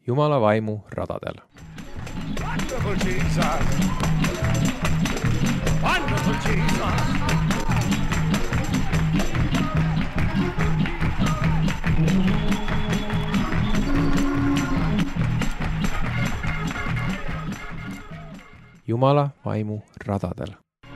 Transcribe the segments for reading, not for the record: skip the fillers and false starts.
Jumala vaimu radadel. Wonderful Jesus! Wonderful Jesus! Jumala vaimu radadel.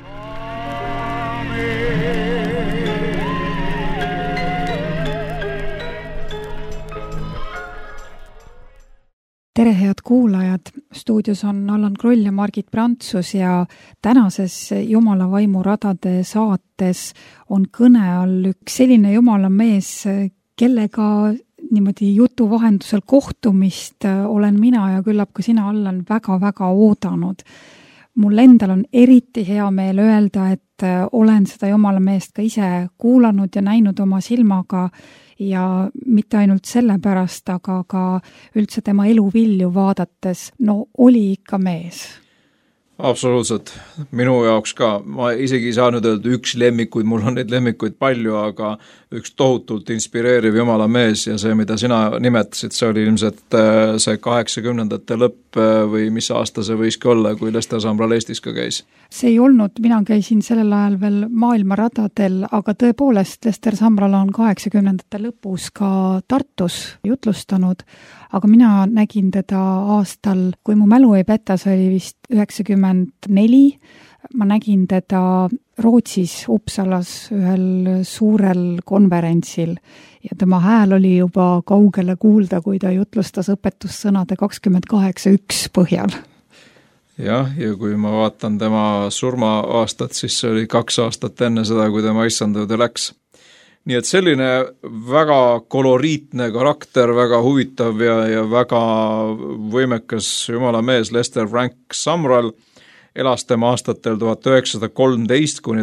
Tere, head kuulajad! Stuudios on Allan Kroll ja Margit Prantsus ja tänases Jumala vaimu radade saates on kõne all üks selline Jumala mees, kellega niimoodi jutu vahendusel kohtumist olen mina ja küllap ka sina, Allan, väga-väga oodanud. Mul endal on eriti hea meel öelda, et olen seda Jumala meest ka ise kuulanud ja näinud oma silmaga ja mitte ainult sellepärast, aga ka üldse tema eluvilju vaadates, no oli ikka mees. Absoluutselt. Minu jaoks ka. Ma isegi ei saanud öelda üks lemmikuid, mul on neid lemmikuid palju, aga üks tohutult inspireeriv Jumala mees ja see, mida sina nimetasid, see oli ilmselt see 80ndate lõpp või mis aasta see võiski olla, kui Lester Sambral Eestis ka käis? See ei olnud, mina käisin sellel ajal veel maailma radadel, aga tõepoolest Lester Sambral on 80ndate lõpus ka Tartus jutlustanud, aga mina nägin teda aastal, kui mu mälu ei peta, see oli vist 94, ma nägin teda Rootsis Uppsalas ühel suurel konverentsil ja tema hääl oli juba kaugele kuulda, kui ta jutlustas õpetussõnade 28.1 põhjal. Jah, ja kui ma vaatan tema surma-aastat, siis see oli 2 aastat enne seda, kui tema issandõude läks. Nii et selline väga koloriitne karakter, väga huvitav ja väga võimekas Jumala mees Lester Frank Sambral elas tema aastatel 1913 kuni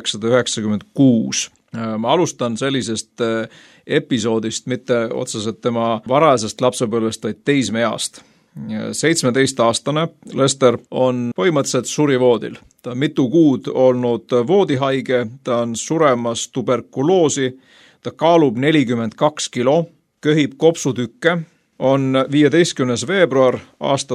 1996. Ma alustan sellisest episoodist, mitte otseselt tema varasest lapsepõlvest, vaid teismeeast. 17-aastane Lester on põhimõtteliselt surivoodil. Ta on mitu kuud olnud voodihaige, ta on suremas tuberkuloosi, ta kaalub 42 kilo, köhib kopsutükke, on 15. veebruar aasta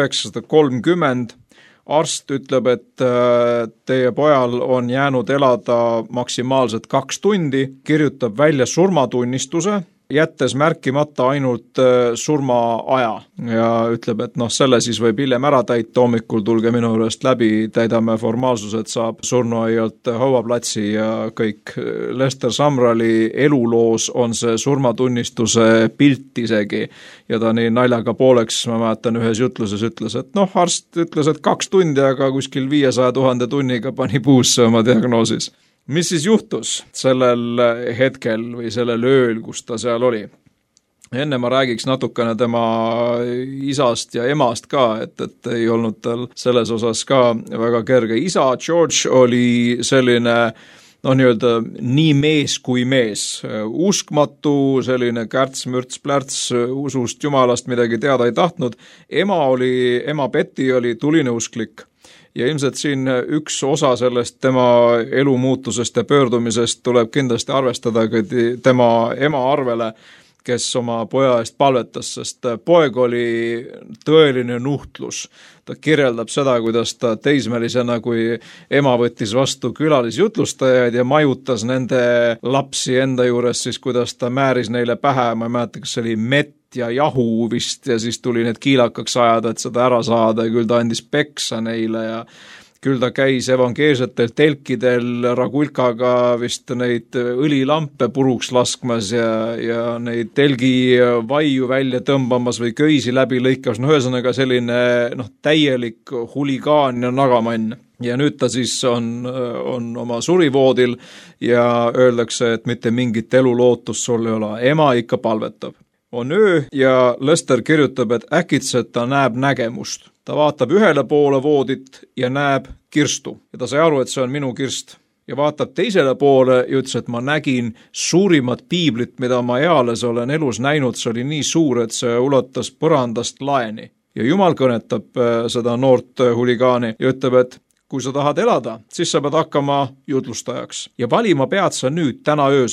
1930. Arst ütleb, et teie pojal on jäänud elada maksimaalselt 2 tundi, kirjutab välja surmatunnistuse, jättes märkimata ainult surmaaja ja ütleb, et selle siis võib hiljem ära täita, hommikul tulge minu juurest läbi, täidame formaalsused, saab surnuaialt hauaplatsi ja kõik. Lester Sambrali eluloos on see surmatunnistuse pilt isegi ja ta nii naljaga pooleks, ma mäletan, ühes jutluses ütles, et arst ütles, et 2 tundi, aga kuskil 500 000 tunniga pani puusse oma diagnoosis. Mis siis juhtus sellel hetkel või sellel ööl, kus ta seal oli? Enne ma räägiks natukene tema isast ja emast ka, et ei olnud tal selles osas ka väga kerge. Isa George oli selline nii mees kui mees. Uskmatu, selline kärts-mürts-plärts, usust Jumalast midagi teada ei tahtnud. Ema Betty oli tulineusklik. Ja ilmselt siin üks osa sellest tema elumuutusest ja pöördumisest tuleb kindlasti arvestada ka tema ema arvele, kes oma poja eest palvetas, sest poeg oli tõeline nuhtlus. Ta kirjeldab seda, kuidas ta teismelisena, kui ema võttis vastu külalisjutlustajaid ja majutas nende lapsi enda juures, siis kuidas ta määris neile pähe, ma ei mäleta, kas see oli mett ja jahu vist ja siis tuli need kiilakaks ajada, et seda ära saada ja küll ta andis peksa neile ja küll ta käis evangeelsetel telkidel Ragulkaga vist neid õlilampe puruks laskmas ja neid telgi vaiu välja tõmbamas või köisi läbi lõikamas, ühesõnaga selline täielik huligaan ja nagamann. Ja nüüd ta siis on oma surivoodil ja öeldakse, et mitte mingit elulootust sul ei ole. Ema ikka palvetab. On öö ja Lester kirjutab, et äkitselt ta näeb nägemust. Ta vaatab ühele poole voodit ja näeb kirstu. Ja ta sai aru, et see on minu kirst. Ja vaatab teisele poole ja ütles, et ma nägin suurimat piiblit, mida ma eales olen elus näinud. See oli nii suur, et see ulatas põrandast laeni. Ja Jumal kõnetab seda noort huligaani ja ütleb, et kui sa tahad elada, siis sa pead hakkama jutlustajaks. Ja valima pead sa nüüd täna öösel.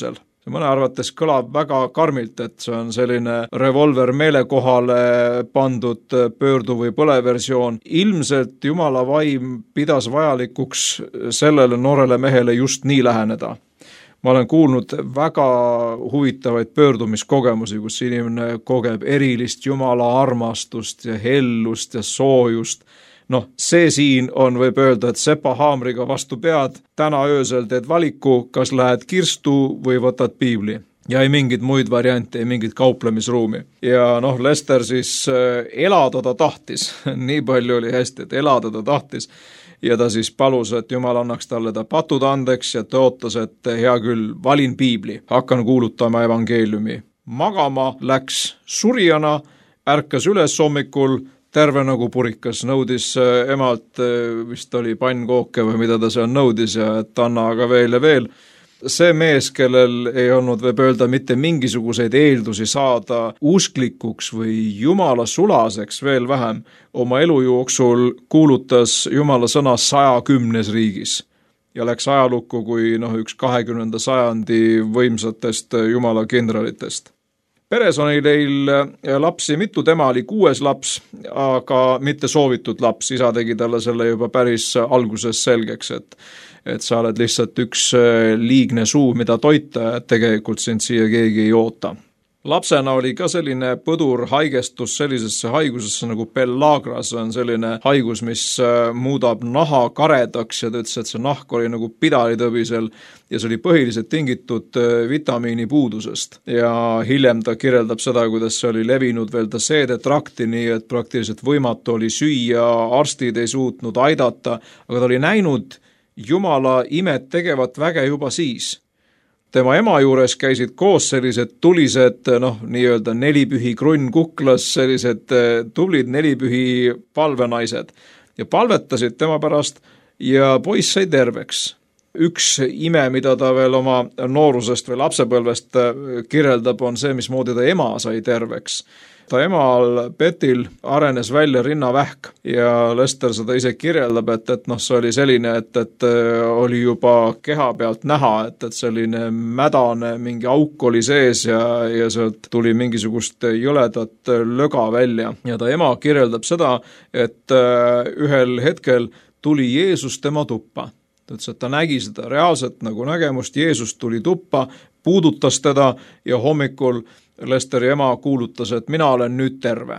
see mõne arvates kõlab väga karmilt, et see on selline revolver meelekohale pandud pöördu või põleversioon. Ilmselt Jumala vaim pidas vajalikuks sellele noorele mehele just nii läheneda. Ma olen kuulnud väga huvitavaid pöördumiskogemusi, kus inimene kogeb erilist Jumala armastust ja hellust ja soojust. See siin on, võib öelda, et sepa haamriga vastu pead, täna öösel teed valiku, kas lähed kirstu või võtad piibli. Ja ei mingit muid variante, ei mingit kauplemisruumi. Ja Lester siis elada ta tahtis, nii palju oli hästi, et elada ta tahtis. Ja ta siis palus, et Jumal annaks talle ta patud andeks ja tõotas, et hea küll, valin piibli, hakkan kuulutama evangeeliumi. Magama läks surijana, ärkas üles hommikul, terve nagu purikas, nõudis emalt, vist oli pannkooke või mida ta seal nõudis ja et anna aga veel ja veel. See mees, kellel ei olnud, võib öelda, mitte mingisuguseid eeldusi saada usklikuks või Jumala sulaseks veel vähem, oma elu jooksul kuulutas Jumala sõna 110 riigis ja läks ajalukku kui üks 20. sajandi võimsatest Jumala kindralitest. Peres oli neil lapsi mitu, tema oli 6. laps, aga mitte soovitud laps. Isa tegi talle selle juba päris alguses selgeks, et sa oled lihtsalt üks liigne suu, mida toita, et tegelikult sind siia keegi ei oota. Lapsena oli ka selline põdur haigestus sellisesse haigusesse nagu pellagra, see on selline haigus, mis muudab naha karedaks ja ta ütles, et see nahk oli nagu pidalitõbisel ja see oli põhiliselt tingitud vitamiini puudusest. Ja hiljem ta kirjeldab seda, kuidas see oli levinud veel ta seedetrakti, nii et praktiliselt võimatu oli süüa, arstid ei suutnud aidata, aga ta oli näinud Jumala imet tegevat väge juba siis. Tema ema juures käisid koos sellised tulised, nii-öelda nelipühi krunn kuklas, sellised tublid nelipühi palvenaised ja palvetasid tema pärast ja poiss sai terveks. Üks ime, mida ta veel oma noorusest või lapsepõlvest kirjeldab, on see, mismoodi ta ema sai terveks. Ta emal Petil arenes välja rinnavähk ja Lester seda ise kirjeldab, et see oli selline, et oli juba keha pealt näha, et selline mädane mingi auk oli sees ja sealt tuli mingisugust jõledat löga välja. Ja ta ema kirjeldab seda, et ühel hetkel tuli Jeesus tema tuppa. Ta ütles, et ta nägi seda reaalselt nagu nägemust, Jeesus tuli tuppa, puudutas teda ja hommikul Lesteri ema kuulutas, et mina olen nüüd terve.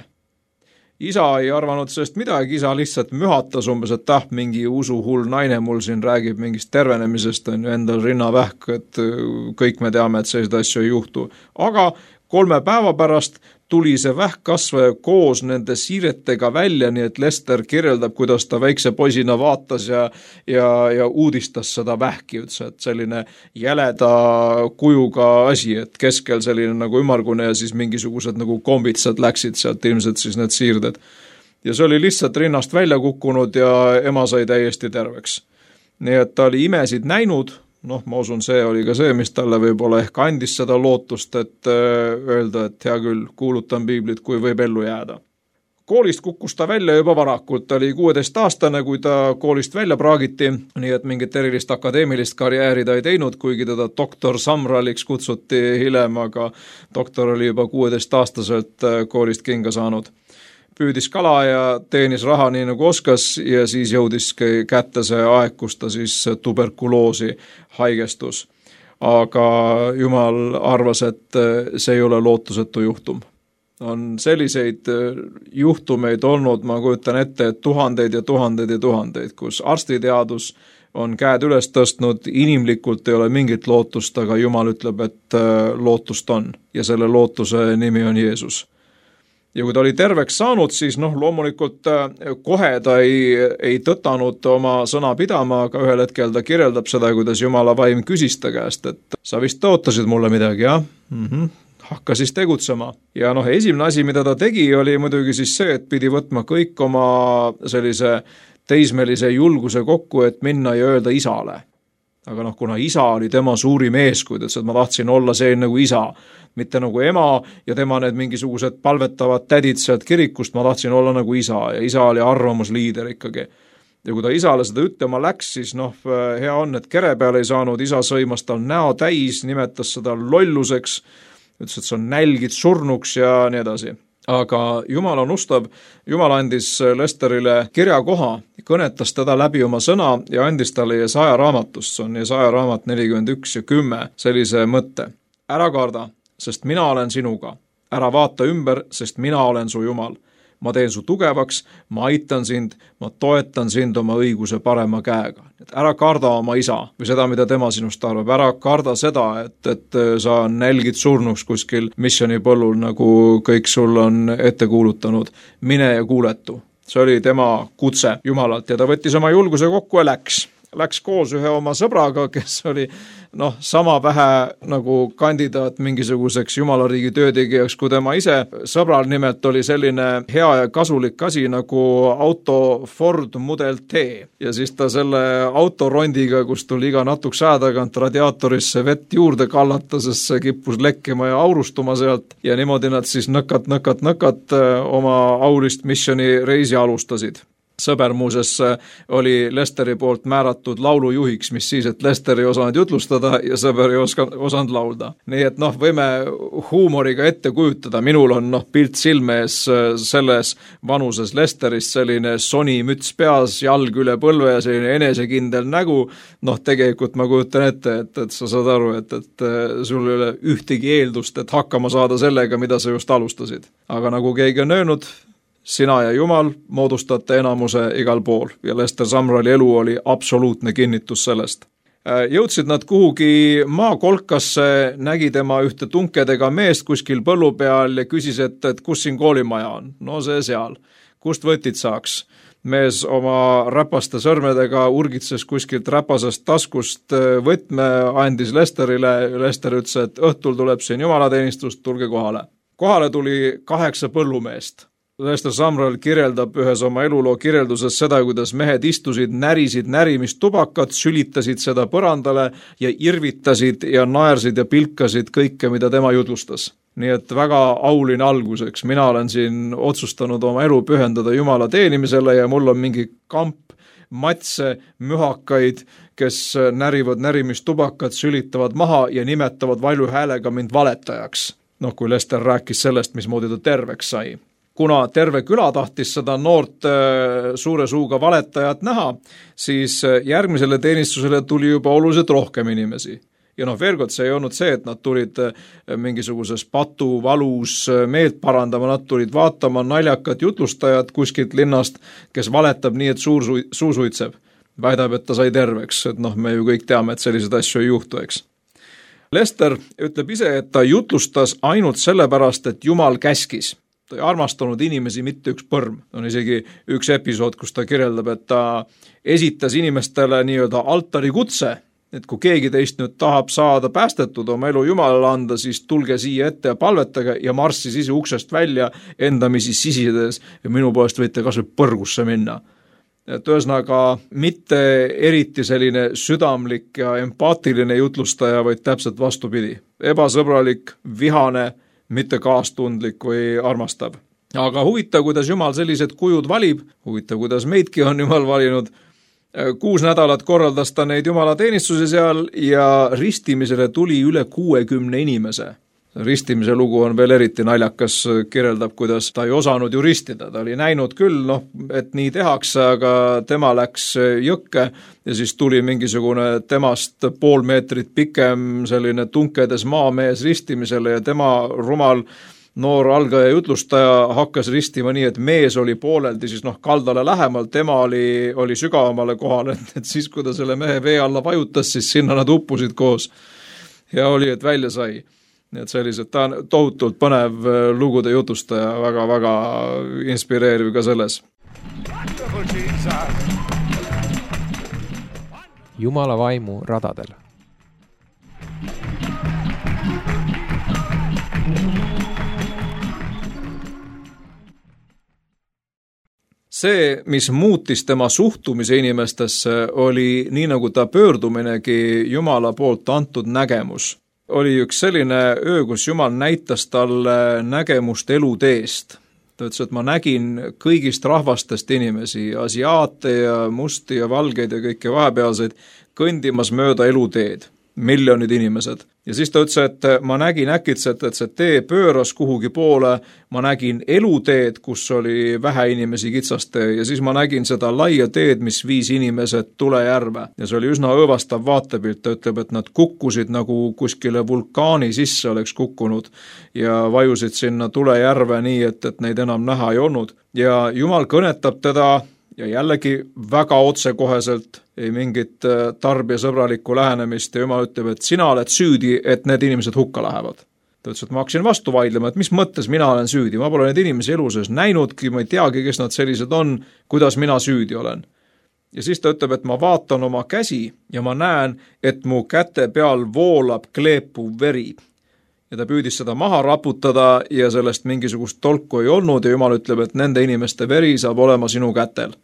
Isa ei arvanud sellest midagi, isa lihtsalt mühatas umbes, et mingi usuhull naine mul siin räägib mingist tervenemisest, on ju endal rinnavähk, et kõik me teame, et sellised asju ei juhtu. Aga 3 päeva pärast tuli see vähkkasvaja koos nende siiretega välja, nii et Lester kirjeldab, kuidas ta väikse poisina vaatas ja uudistas seda vähki, et selline jäleda kujuga asi, et keskel selline nagu ümmargune ja siis mingisugused nagu kombitsad läksid sealt ilmselt siis need siirded. Ja see oli lihtsalt rinnast välja kukkunud ja ema sai täiesti terveks. Nii et ta oli imesid näinud, ma usun, see oli ka see, mis talle võib-olla ehk andis seda lootust, et öelda, et hea küll, kuulutan piiblit, kui võib ellu jääda. Koolist kukkus ta välja juba varakult, ta oli 16-aastane, kui ta koolist välja praagiti, nii et mingit erilist akadeemilist karjääri ta ei teinud, kuigi teda doktor Samraliks kutsuti hiljem, aga doktor oli juba 16-aastaselt koolist kinga saanud. Püüdis kala ja teenis raha nii nagu oskas ja siis jõudis kätte see aeg, kus ta siis tuberkuloosi haigestus. Aga Jumal arvas, et see ei ole lootusetu juhtum. On selliseid juhtumeid olnud, ma kujutan ette, et tuhandeid ja tuhandeid ja tuhandeid, kus arstiteadus on käed üles tõstnud, inimlikult ei ole mingit lootust, aga Jumal ütleb, et lootust on ja selle lootuse nimi on Jeesus. Ja kui ta oli terveks saanud, siis loomulikult kohe ta ei tõtanud oma sõna pidama, aga ühel hetkel ta kirjeldab seda, kuidas Jumala vaim küsis ta käest, et sa vist tõotasid mulle midagi, jah? Hakka siis tegutsema. Ja esimene asi, mida ta tegi, oli muidugi siis see, et pidi võtma kõik oma sellise teismelise julguse kokku, et minna ja öelda isale. Aga kuna isa oli tema suurim eeskuud, et ma tahtsin olla see nagu isa, mitte nagu ema ja tema need mingisugused palvetavad tädid sealt kirikust, ma tahtsin olla nagu isa ja isa oli arvamusliider ikkagi. Ja kui ta isale seda ütlema läks, siis hea on, et kere peale ei saanud, isa sõimas tal näo täis, nimetas seda lolluseks, ütles, et see on nälgid surnuks ja nii edasi. Aga Jumal on ustav, Jumal andis Lesterile kirjakoha, kõnetas teda läbi oma sõna ja andis talle Jesaja raamatust, see on Jesaja raamat 41 ja 10, sellise mõtte. Ära karda, sest mina olen sinuga. Ära vaata ümber, sest mina olen su Jumal. Ma teen su tugevaks, ma aitan sind, ma toetan sind oma õiguse parema käega. Ära karda oma isa või seda, mida tema sinust arvab. Ära karda seda, et sa nälgid surnuks kuskil missiooni põllul, nagu kõik sul on ette kuulutanud. Mine ja kuuletu. See oli tema kutse Jumalalt ja ta võttis oma julguse kokku ja läks koos ühe oma sõbraga, kes oli sama vähe nagu kandidaat mingisuguseks Jumalariigi töötegijaks kui tema ise. Sõbral nimelt oli selline hea ja kasulik asi nagu auto Ford Model T ja siis ta selle autorondiga, kus tuli iga natukese aja tagant radiaatorisse vett juurde kallata, sest see kippus lekkima ja aurustuma sealt ja niimoodi nad siis nõkat oma aulist missiooni reisi alustasid. Sõber muuses oli Lesteri poolt määratud laulujuhiks, mis siis, et Lester ei osanud jutlustada ja sõber ei osanud laulda. Nii et võime huumoriga ette kujutada, minul on pilt silme ees selles vanuses Lesterist, selline Sony müts peas, jalg üle põlve ja selline enesekindel nägu. Tegelikult ma kujutan ette, et sa saad aru, et sul ei ole ühtegi eeldust, et hakkama saada sellega, mida sa just alustasid. Aga nagu keegi on öelnud, sina ja Jumal moodustate enamuse igal pool ja Lester Sumralli elu oli absoluutne kinnitus sellest. Jõudsid nad kuhugi maakolkasse, nägi tema ühte tunkedega meest kuskil põllu peal ja küsis, et kus siin koolimaja on? See seal. Kust võtid saaks? Mees oma räpaste sõrmedega urgitses kuskilt räpasest taskust võtme, andis Lesterile. Lester ütles, et õhtul tuleb siin jumalateenistust, tulge kohale. Kohale tuli 8 põllumeest. Lester Sumrall kirjeldab ühes oma eluloo kirjelduses seda, kuidas mehed istusid, närisid närimistubakat, sülitasid seda põrandale ja irvitasid ja naersid ja pilkasid kõike, mida tema jutlustas. Nii et väga auline alguseks. Mina olen siin otsustanud oma elu pühendada Jumala teenimisele ja mul on mingi kamp matse, mühakaid, kes närivad närimistubakat, sülitavad maha ja nimetavad valju häälega mind valetajaks. Kui Lester rääkis sellest, mismoodi ta terveks sai. Kuna terve küla tahtis seda noort suure suuga valetajat näha, siis järgmisele teenistusele tuli juba oluliselt rohkem inimesi. Ja veel kord, see ei olnud see, et nad tulid mingisuguses patuvalus meelt parandama, nad tulid vaatama naljakat jutlustajat kuskilt linnast, kes valetab nii, et suu suitseb. Väidab, et ta sai terveks, et me ju kõik teame, et sellised asju ei juhtu, eks. Lester ütleb ise, et ta jutlustas ainult sellepärast, et Jumal käskis. Ta ei armastanud inimesi mitte üks põrm. On isegi üks episood, kus ta kirjeldab, et ta esitas inimestele nii-öelda altari kutse, et kui keegi teist nüüd tahab saada päästetud, oma elu Jumalale anda, siis tulge siia ette ja palvetage ja marssis ise uksest välja endamisi sisides ja minu poolest võite kas või põrgusse minna. Et ühesõnaga mitte eriti selline südamlik ja empaatiline jutlustaja, vaid täpselt vastupidi. Ebasõbralik, vihane, mitte kaastundlik või armastav. Aga huvitav, kuidas Jumal sellised kujud valib, huvitav, kuidas meidki on Jumal valinud. 6 nädalat korraldas ta neid Jumalateenistuse seal ja ristimisele tuli üle 60 inimese. Ristimise lugu on veel eriti naljakas, kirjeldab, kuidas ta ei osanud ju ristida. Ta oli näinud küll, et nii tehakse, aga tema läks jõkke ja siis tuli mingisugune temast 0,5 meetrit pikem selline tunkedes maamees ristimisele ja tema rumal noor algaja jutlustaja hakkas ristima nii, et mees oli pooleldi siis kaldale lähemal, tema oli sügavamale kohale, et siis kui ta selle mehe vee alla vajutas, siis sinna nad uppusid koos ja oli, et välja sai. Nii et sellised, ta on tohutult põnev lugude jutustaja, väga-väga inspireeriv ka selles. Jumala vaimu radadel. See, mis muutis tema suhtumise inimestesse, oli nii nagu ta pöörduminegi Jumala poolt antud nägemus. Oli üks selline öö, kus Jumal näitas talle nägemust eluteest. ta ütles, et ma nägin kõigist rahvastest inimesi, asiaate ja musti ja valgeid ja kõiki vahepealseid, kõndimas mööda eluteed, miljonid inimesed. Ja siis ta ütles, et ma nägin äkitselt, et see tee pööras kuhugi poole, ma nägin eluteed, kus oli vähe inimesi kitsaste ja siis ma nägin seda laia teed, mis viis inimesed tulejärve. Ja see oli üsna õõvastav vaatepilt, ta ütleb, et nad kukkusid nagu kuskile vulkaani sisse oleks kukkunud ja vajusid sinna tulejärve nii, et neid enam näha ei olnud. Ja Jumal kõnetab teda ja jällegi väga otsekoheselt, ei mingit tarbijasõbralikku lähenemist ja Jumal ütleb, et sina oled süüdi, et need inimesed hukka lähevad. Ta ütles, et ma hakkasin vastu vaidlema, et mis mõttes mina olen süüdi, ma pole neid inimesi elu sees näinudki, ma ei teagi, kes nad sellised on, kuidas mina süüdi olen. Ja siis ta ütleb, et ma vaatan oma käsi ja ma näen, et mu käte peal voolab kleepuv veri. Ja ta püüdis seda maha raputada ja sellest mingisugust tolku ei olnud ja Jumal ütleb, et nende inimeste veri saab olema sinu kätel.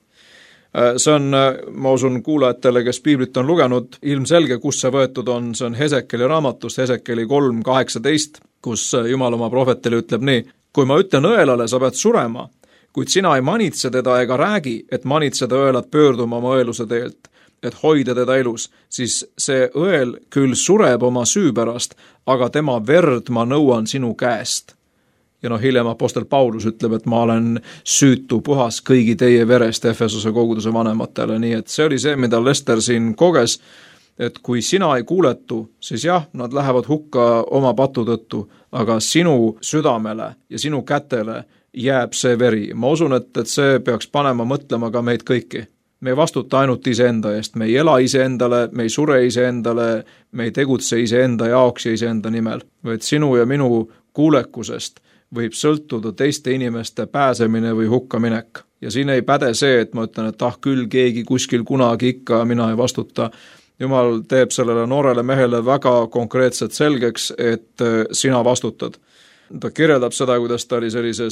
See on, ma usun kuulajatele, kes piiblit on lugenud, ilmselge, kus see võetud on, see on Hesekeli raamatust, Hesekeli 3:18, kus Jumal oma prohvetele ütleb nii, kui ma ütlen õelale, sa pead surema, kuid sina ei manitse teda ega räägi, et manitseda õelad pöörduma oma õeluse teelt, et hoida teda elus, siis see õel küll sureb oma süü pärast, aga tema verd ma nõuan sinu käest. Ja hiljem apostel Paulus ütleb, et ma olen süütu puhas kõigi teie verest Efesose koguduse vanematele, nii et see oli see, mida Lester siin koges, et kui sina ei kuuletu, siis jah, nad lähevad hukka oma patu tõttu, aga sinu südamele ja sinu kätele jääb see veri. Ma usun, et see peaks panema mõtlema ka meid kõiki. Me ei vastuta ainult iseenda eest, me ei ela iseendale, me ei sure iseendale, me ei tegutse iseenda jaoks ja iseenda nimel, vaid sinu ja minu kuulekusest võib sõltuda teiste inimeste pääsemine või hukkaminek. Ja siin ei päde see, et ma ütlen, et küll keegi kuskil kunagi ikka, mina ei vastuta. Jumal teeb sellele noorele mehele väga konkreetselt selgeks, et sina vastutad. Ta kirjeldab seda, kuidas ta oli sellises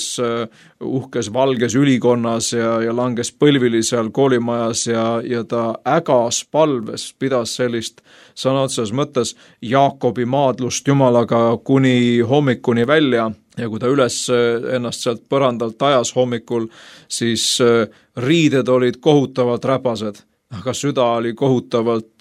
uhkes valges ülikonnas ja langes põlvili seal koolimajas ja ta ägas palves, pidas sellist sõna otseses mõttes Jaakobi maadlust Jumalaga kuni hommikuni välja. Ja kui ta üles ennast sealt põrandalt ajas hommikul, siis riided olid kohutavalt räpased, aga süda oli kohutavalt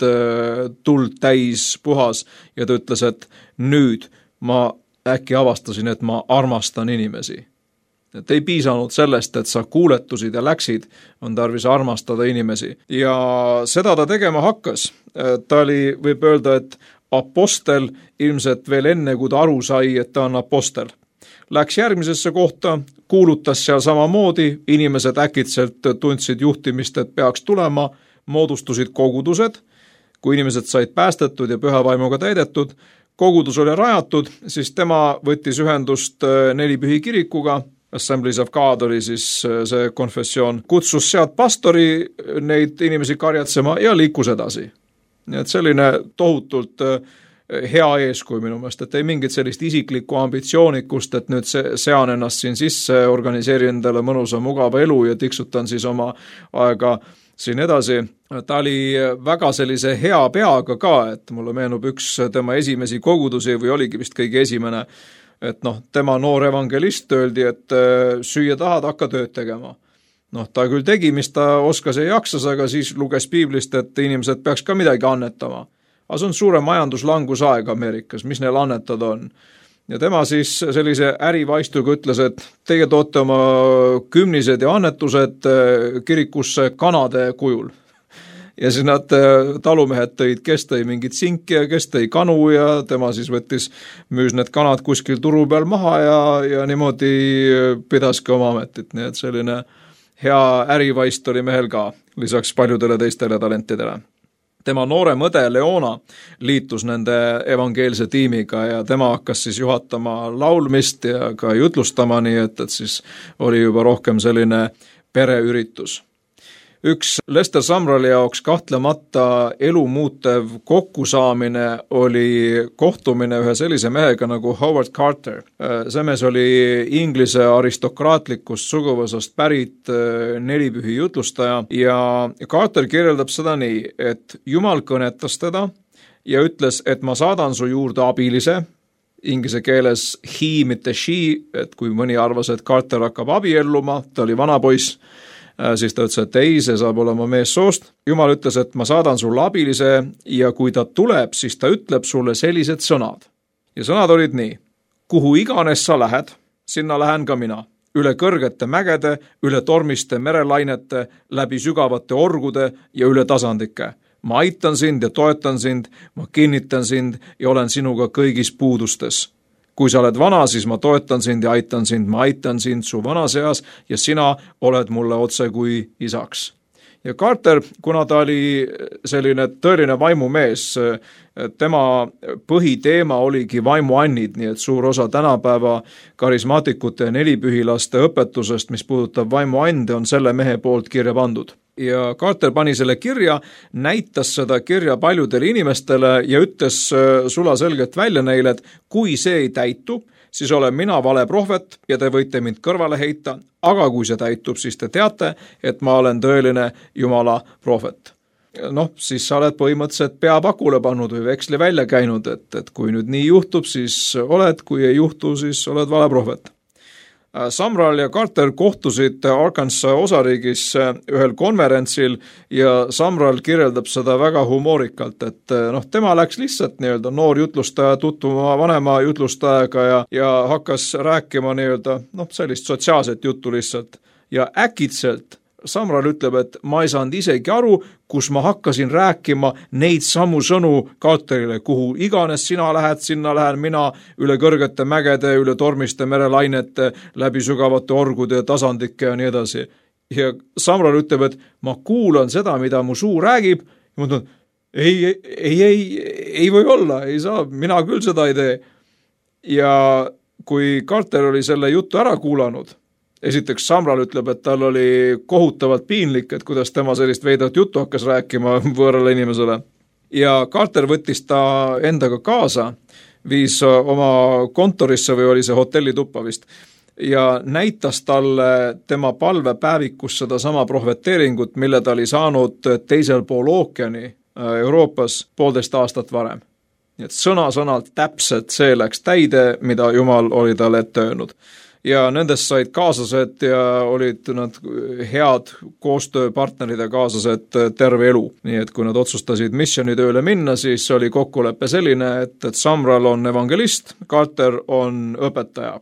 tuld täis puhas ja ta ütles, et nüüd ma äkki avastasin, et ma armastan inimesi. Et ei piisanud sellest, et sa kuuletusid ja läksid, on tarvis armastada inimesi. Ja seda ta tegema hakkas. Ta oli, võib öelda, et apostel ilmselt veel enne, kui ta aru sai, et ta on apostel. Läks järgmisesse kohta, kuulutas seal samamoodi, inimesed äkitselt tundsid juhtimist, et peaks tulema, moodustusid kogudused, kui inimesed said päästetud ja pühavaimuga täidetud, kogudus oli rajatud, siis tema võttis ühendust Nelipühi kirikuga, Assemblies of God oli siis see konfessioon, kutsus sealt pastori neid inimesi karjatsema ja liikus edasi. Nii et selline tohutult hea eeskuju minu meelest, et ei mingit sellist isiklikku ambitsioonikust, et nüüd sean ennast siin sisse, organiseerin endale mõnusa mugava elu ja tiksutan siis oma aega siin edasi. Ta oli väga sellise hea peaga ka, et mulle meenub üks tema esimesi kogudusi või oligi vist kõige esimene, et tema noor evangelist öeldi, et süüa tahad, hakka tööd tegema. Ta küll tegi, mis ta oskas ja jaksas, aga siis luges piiblist, et inimesed peaks ka midagi annetama. Aga see on suure majanduslanguse Ameerikas, mis neil annetada on. Ja tema siis sellise ärivaistuga ütles, et teie toote oma kümnised ja annetused kirikusse kanade kujul. Ja siis nad talumehed tõid, kes tõi mingit sinki ja kes tõi kanu ja tema siis müüs need kanad kuskil turu peal maha ja niimoodi pidaski oma ametit. Nii et selline hea ärivaist oli mehel ka, lisaks paljudele teistele talentidele. Tema noorem õde Leona liitus nende evangeelse tiimiga ja tema hakkas siis juhatama laulmist ja ka jutlustama, nii et siis oli juba rohkem selline pereüritus. Üks Lester Sumralli jaoks kahtlemata elu muutev kokkusaamine oli kohtumine ühe sellise mehega nagu Howard Carter. See mees oli Inglise aristokraatlikust suguvõsast pärit nelipühi jutlustaja ja Carter kirjeldab seda nii, et Jumal kõnetas teda ja ütles, et ma saadan su juurde abilise, inglise keeles he, mitte she, et kui mõni arvas, et Carter hakkab abielluma, ta oli vana poiss, siis ta ütles, et ei, see saab olema meessoost. Jumal ütles, et ma saadan sulle abilise ja kui ta tuleb, siis ta ütleb sulle sellised sõnad. Ja sõnad olid nii: kuhu iganes sa lähed, sinna lähen ka mina. Üle kõrgete mägede, üle tormiste merelainete, läbi sügavate orgude ja üle tasandike. Ma aitan sind ja toetan sind, ma kinnitan sind ja olen sinuga kõigis puudustes. Kui sa oled vana, siis ma toetan sind ja aitan sind, ma aitan sind su vanas eas ja sina oled mulle otse kui isaks. Ja Carter, kuna ta oli selline tõeline vaimumees, tema põhiteema oligi vaimuannid, nii et suur osa tänapäeva karismaatikute ja nelipühilaste õpetusest, mis puudutab vaimuande, on selle mehe poolt kirja pandud. Ja Carter pani selle kirja, näitas seda kirja paljudele inimestele ja ütles sulaselgelt välja neile, et kui see ei täitu, siis olen mina vale prohvet ja te võite mind kõrvale heita, aga kui see täitub, siis te teate, et ma olen tõeline Jumala prohvet. Siis sa oled põhimõtteliselt pea pakule pannud või veksli välja käinud, et kui nüüd nii juhtub, siis oled, kui ei juhtu, siis oled vale prohvet. Sumrall ja Carter kohtusid Arkansas osariigis ühel konverentsil ja Sumrall kirjeldab seda väga humoorikalt, et tema läks lihtsalt nii-öelda noor jutlustaja tutvuma vanema jutlustajaga ja hakkas rääkima nii-öelda sellist sotsiaalset juttu lihtsalt ja äkitselt Sumrall ütleb, et ma ei saanud isegi aru, kus ma hakkasin rääkima neid samu sõnu Carterile, kuhu iganes sina lähed, sinna lähen mina, üle kõrgete mägede, üle tormiste merelainete, läbi sügavate orgude ja tasandike ja nii edasi. Ja Sumrall ütleb, et ma kuulan seda, mida mu suu räägib, ja ma ütlen, ei või olla, ei saa, mina küll seda ei tee. Ja kui Carter oli selle juttu ära kuulanud, esiteks Sumrall ütleb, et tal oli kohutavalt piinlik, et kuidas tema sellist veidrat juttu hakkas rääkima võõrale inimesele. Ja Carter võttis ta endaga kaasa, viis oma kontorisse või oli see hotellituppa vist, ja näitas talle tema palvepäevikus seda sama prohveteeringut, mille ta oli saanud teisel pool ookeani Euroopas 1,5 aastat varem. Nii et sõna-sõnalt täpselt see läks täide, mida Jumal oli talle ette öelnud. Ja nendest said kaaslased ja olid nad head koostööpartnerid ja kaaslased terve elu. Nii et kui nad otsustasid missionitööle minna, siis oli kokkulepe selline, et Sumrall on evangelist, Carter on õpetaja.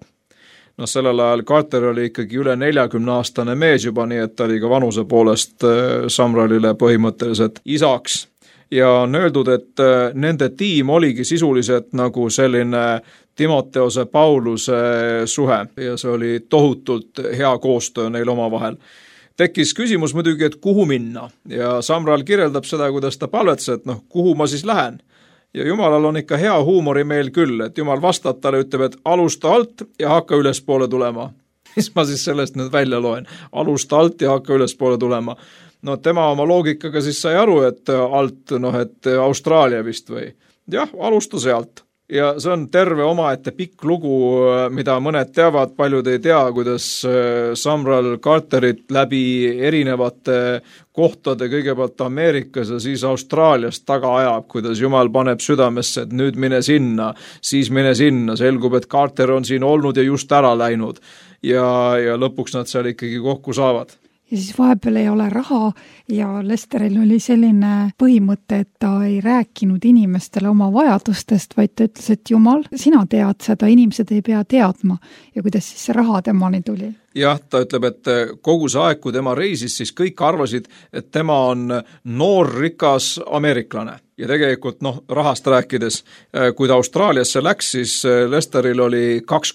Sellel ajal Carter oli ikkagi üle 40-aastane mees juba, nii et ta oli ka vanuse poolest Sumrallile põhimõtteliselt isaks. Ja on öeldud, et nende tiim oligi sisuliselt nagu selline Timoteose Pauluse suhe ja see oli tohutult hea koostöö neil omavahel. Tekkis küsimus muidugi, et kuhu minna ja Sumrall kirjeldab seda, kuidas ta palvetas, et kuhu ma siis lähen. Ja Jumalal on ikka hea huumorimeel küll, et Jumal vastab talle, ütleb, et alusta alt ja hakka ülespoole tulema. Mis ma siis sellest nüüd välja loen? Alusta alt ja hakka ülespoole tulema. Tema oma loogikaga siis sai aru, et alt, et Austraalia vist või. Jah, alusta sealt. Ja see on terve omaette pikk lugu, mida mõned teavad, paljud ei tea, kuidas Sumrall Carterit läbi erinevate kohtade kõigepealt Ameerikas ja siis Austraalias taga ajab, kuidas Jumal paneb südamesse, et nüüd mine sinna, siis mine sinna, selgub, et Carter on siin olnud ja just ära läinud ja lõpuks nad seal ikkagi kokku saavad. Ja siis vahepeal ei ole raha ja Lesteril oli selline põhimõte, et ta ei rääkinud inimestele oma vajadustest, vaid ta ütles, et Jumal, sina tead seda, inimesed ei pea teadma ja kuidas siis see raha temani tuli. Jah, ta ütleb, et kogu see aeg, kui tema reisis, siis kõik arvasid, et tema on noor, rikas ameeriklane. Ja tegelikult, rahast rääkides, kui ta Austraaliasse läks, siis Lesteril oli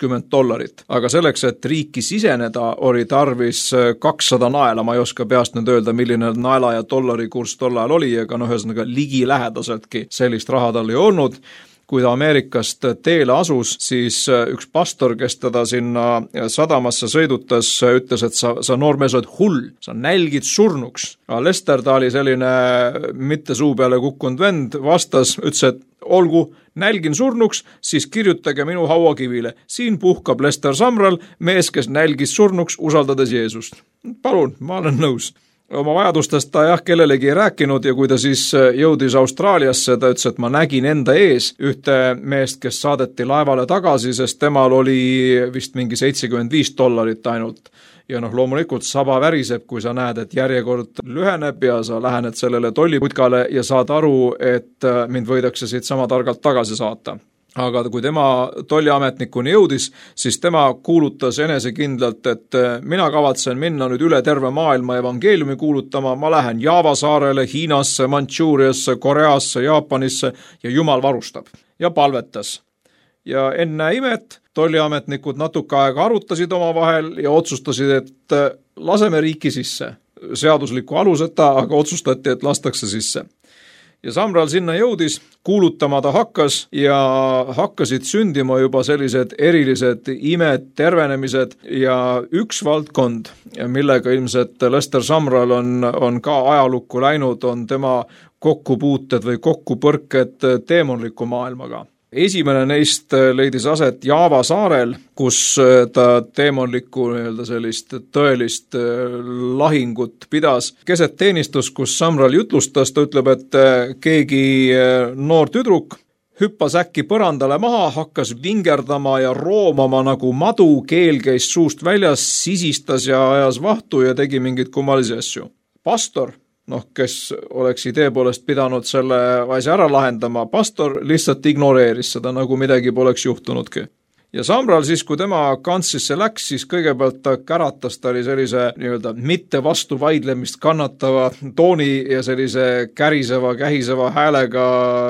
$20. Aga selleks, et riiki siseneda, oli tarvis 200 naela, ma ei oska peast nüüd öelda, milline naela ja dollari kurss tol ajal oli, aga ühesõnaga ligi lähedaseltki sellist raha tal ei olnud. Kui ta Ameerikast teele asus, siis üks pastor, kes teda sinna sadamasse sõidutas, ütles, et sa noormees oled hull, sa nälgid surnuks. Lester, ta oli selline mitte suu peale kukkunud vend, vastas, ütles, et olgu, nälgin surnuks, siis kirjutage minu hauakivile. Siin puhkab Lester Sumrall, mees, kes nälgis surnuks, usaldades Jeesust. Palun, ma olen nõus. Oma vajadustest ta kellelegi ei rääkinud ja kui ta siis jõudis Austraaliasse, ta ütles, et ma nägin enda ees ühte meest, kes saadeti laevale tagasi, sest temal oli vist mingi $75 ainult. Ja loomulikult saba väriseb, kui sa näed, et järjekord lüheneb ja sa lähened sellele tolliputkale ja saad aru, et mind võidakse siit sama targalt tagasi saata. Aga kui tema tolliametnikuni jõudis, siis tema kuulutas enesekindlalt, et mina kavatsen minna nüüd üle terve maailma evangeeliumi kuulutama, ma lähen Java saarele, Hiinasse, Mandžuuriasse, Koreasse, Jaapanisse ja Jumal varustab. Ja palvetas. Ja enne imet tolliametnikud natuke aega arutasid omavahel ja otsustasid, et laseme riiki sisse. Seadusliku aluseta, aga otsustati, et lastakse sisse. Ja Samral sinna jõudis, kuulutama ta hakkas ja hakkasid sündima juba sellised erilised imed, tervenemised ja üks valdkond, millega ilmselt Lester Samral on ka ajalukku läinud, on tema kokkupuuted või kokkupõrked teemonliku maailmaga. Esimene neist leidis aset Java saarel, kus ta teemonlikku sellist tõelist lahingut pidas. Keset teenistus, kus Samral jutlustas, ta ütleb, et keegi noor tüdruk hüppas äkki põrandale maha, hakkas vingerdama ja roomama nagu madu, keel käis suust väljas, sisistas ja ajas vahtu ja tegi mingeid kummalisi asju. Pastor, kes oleks idee poolest pidanud selle asja ära lahendama, pastor lihtsalt ignoreeris seda, nagu midagi poleks juhtunudki. Ja Samral siis, kui tema kantsisse läks, siis kõigepealt ta käratas, ta oli sellise mitte vastu vaidlemist kannatava tooni ja sellise käriseva, kähiseva häälega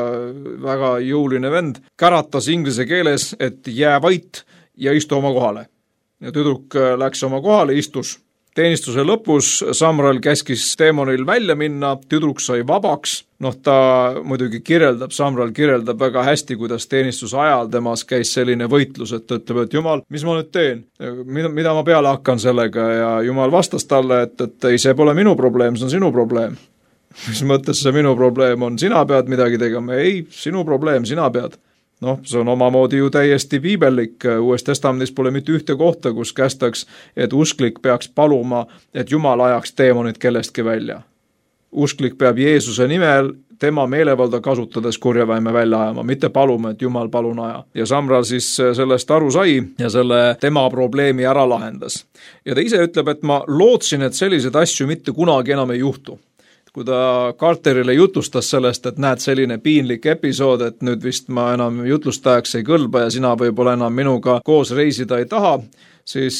väga jõuline vend, käratas inglise keeles, et jää vait ja istu oma kohale. Ja tüdruk läks oma kohale, istus. Teenistuse lõpus Samral käskis teemonil välja minna, tüdruk sai vabaks. Ta muidugi Samral kirjeldab väga hästi, kuidas teenistuse ajal temas käis selline võitlus, et ta ütleb, et Jumal, mis ma nüüd teen? Mida ma peale hakkan sellega? Ja Jumal vastas talle, et ei, see pole minu probleem, see on sinu probleem. Mis mõttes see minu probleem on? Sina pead midagi tegema. Ei, sinu probleem, sina pead. See on omamoodi ju täiesti piibellik. Uues testamendis pole mitte ühte kohta, kus kästaks, et usklik peaks paluma, et Jumal ajaks teemonid kellestki välja. Usklik peab Jeesuse nimel tema meelevalda kasutades kurjaväime välja ajama, mitte paluma, et Jumal palun aja. Ja Samral siis sellest aru sai ja selle tema probleemi ära lahendas. Ja ta ise ütleb, et ma lootsin, et sellised asju mitte kunagi enam ei juhtu. Kui ta Carterile jutlustas sellest, et näed selline piinlik episood, et nüüd vist ma enam jutlustajaks ei kõlba ja sina võib-olla enam minuga koos reisida ei taha, siis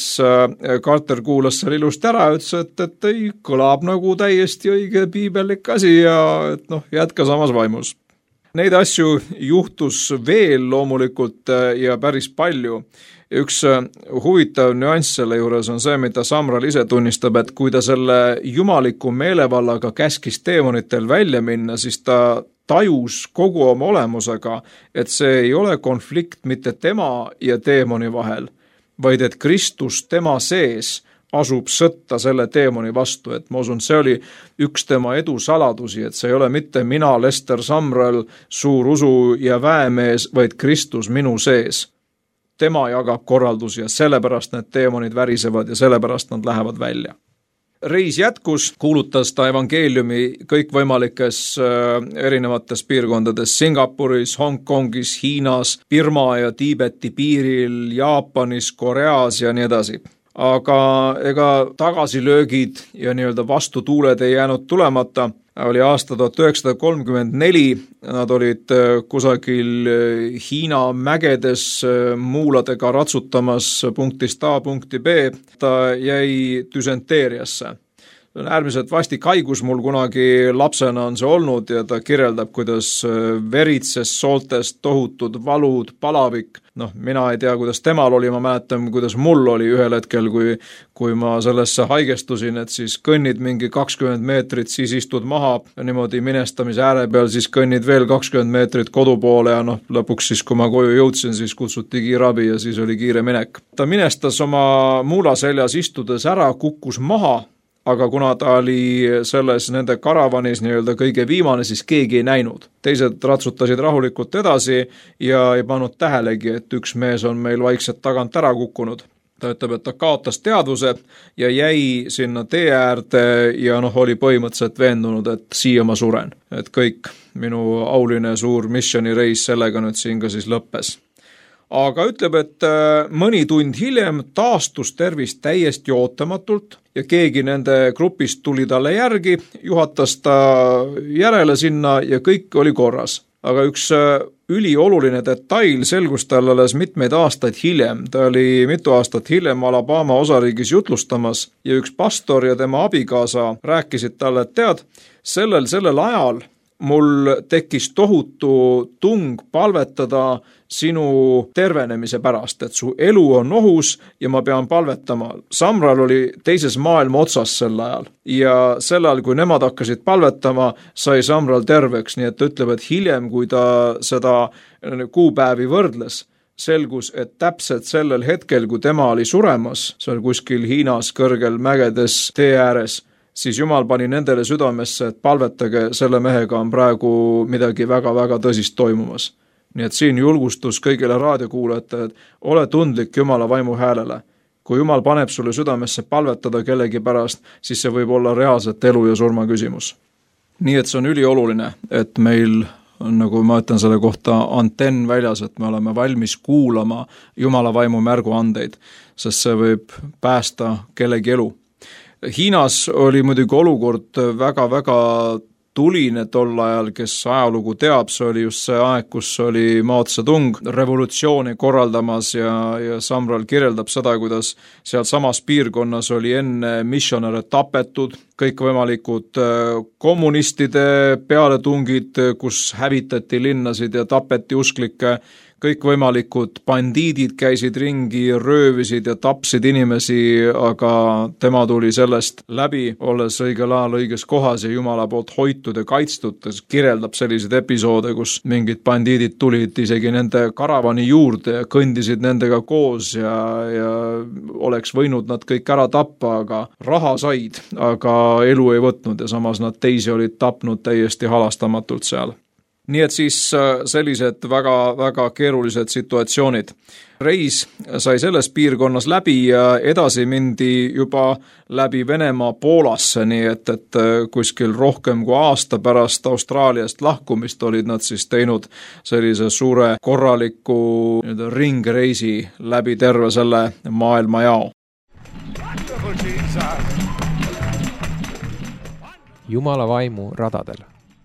Carter kuulas seal ilusti ära ja ütles, et ei, kõlab nagu täiesti õige piibellik asi ja jätka samas vaimus. Neid asju juhtus veel loomulikult ja päris palju. Üks huvitav nüanss selle juures on see, mida Samral ise tunnistab, et kui ta selle jumaliku meelevallaga käskis teemonitel välja minna, siis ta tajus kogu oma olemusega, et see ei ole konflikt mitte tema ja teemoni vahel, vaid et Kristus tema sees asub sõtta selle teemoni vastu, et ma usun, see oli üks tema edu saladusi, et see ei ole mitte mina, Lester Samral, suur usu ja väemees, vaid Kristus minu sees. Tema jagab korraldusi ja sellepärast need teemonid värisevad ja sellepärast nad lähevad välja. Reis jätkus, kuulutas ta evangeeliumi kõikvõimalikes erinevates piirkondades Singapuris, Hongkongis, Hiinas, Birma ja Tiibeti piiril, Jaapanis, Koreas ja nii edasi. Aga ega tagasilöögid ja vastutuuled ei jäänud tulemata. Oli aasta 1934, nad olid kusagil Hiina mägedes muuladega ratsutamas punktist A punkti B, ta jäi düsenteeriasse. See on äärmiselt vastik haigus, mul kunagi lapsena on see olnud ja ta kirjeldab, kuidas veritses sooltest tohutud valud, palavik. Mina ei tea, kuidas temal oli, ma mäletan, kuidas mul oli ühel hetkel, kui ma sellesse haigestusin, et siis kõnnid mingi 20 meetrit, siis istud maha niimoodi minestamise ääre peal, siis kõnnid veel 20 meetrit kodu poole ja lõpuks siis, kui ma koju jõudsin, siis kutsuti kiirabi ja siis oli kiire minek. Ta minestas oma muula seljas istudes ära, kukkus maha, aga kuna ta oli selles nende karavanis kõige viimane, siis keegi ei näinud. Teised ratsutasid rahulikult edasi ja ei pannud tähelegi, et üks mees on meil vaikselt tagant ära kukkunud. ta ütleb, et ta kaotas teadvuse ja jäi sinna tee äärde ja oli põhimõtteliselt veendunud, et siia ma suren. Et kõik minu auline suur missionireis sellega nüüd siin ka siis lõppes. Aga ütleb, et mõni tund hiljem taastus tervis täiesti ootamatult ja keegi nende grupist tuli talle järgi, juhatas ta järele sinna ja kõik oli korras. Aga üks ülioluline detail selgus tal alles mitmeid aastaid hiljem. Ta oli mitu aastat hiljem Alabama osariigis jutlustamas ja üks pastor ja tema abikaasa rääkisid talle, et tead, sellel ajal mul tekkis tohutu tung palvetada sinu tervenemise pärast, et su elu on ohus ja ma pean palvetama. Samral oli teises maailma otsas sel ajal ja sel ajal, kui nemad hakkasid palvetama, sai Samral terveks, nii et ütleb, et hiljem, kui ta seda kuupäevi võrdles, selgus, et täpselt sellel hetkel, kui tema oli suremas, seal kuskil Hiinas kõrgel mägedes tee ääres, siis Jumal pani nendele südamesse, et palvetage, selle mehega on praegu midagi väga-väga tõsist toimumas. Nii et siin julgustus kõigile raadiokuulajate, et ole tundlik Jumala vaimu häälele. Kui Jumal paneb sulle südamesse palvetada kellegi pärast, siis see võib olla reaalselt elu ja surma küsimus. Nii et see on ülioluline, et meil on, nagu ma ütlen selle kohta, antenn väljas, et me oleme valmis kuulama Jumala vaimu märguandeid, sest see võib päästa kellegi elu. Hiinas oli muidugi olukord väga-väga tuline tol ajal, kes ajalugu teab, see oli just see aeg, kus oli Mao Zedong revolutsiooni korraldamas ja Samral kirjeldab seda, kuidas seal samas piirkonnas oli enne missionäre tapetud, kõikvõimalikud kommunistide pealetungid, kus hävitati linnasid ja tapeti usklikke, kõikvõimalikud bandiidid käisid ringi, röövisid ja tapsid inimesi, aga tema tuli sellest läbi, olles õigel ajal õiges kohas ja Jumala poolt hoitud ja kaitstud. Ta kirjeldab selliseid episoode, kus mingid bandiidid tulid isegi nende karavani juurde ja kõndisid nendega koos ja oleks võinud nad kõik ära tappa, aga raha said, aga elu ei võtnud ja samas nad teisi olid tapnud täiesti halastamatult seal. Nii et siis sellised väga-väga keerulised situatsioonid. Reis sai selles piirkonnas läbi ja edasi mindi juba läbi Venemaa Poolasse, nii et kuskil rohkem kui aasta pärast Austraaliast lahkumist olid nad siis teinud sellise suure korraliku ringreisi läbi terve selle maailma jao. Jumala vaimu radadel.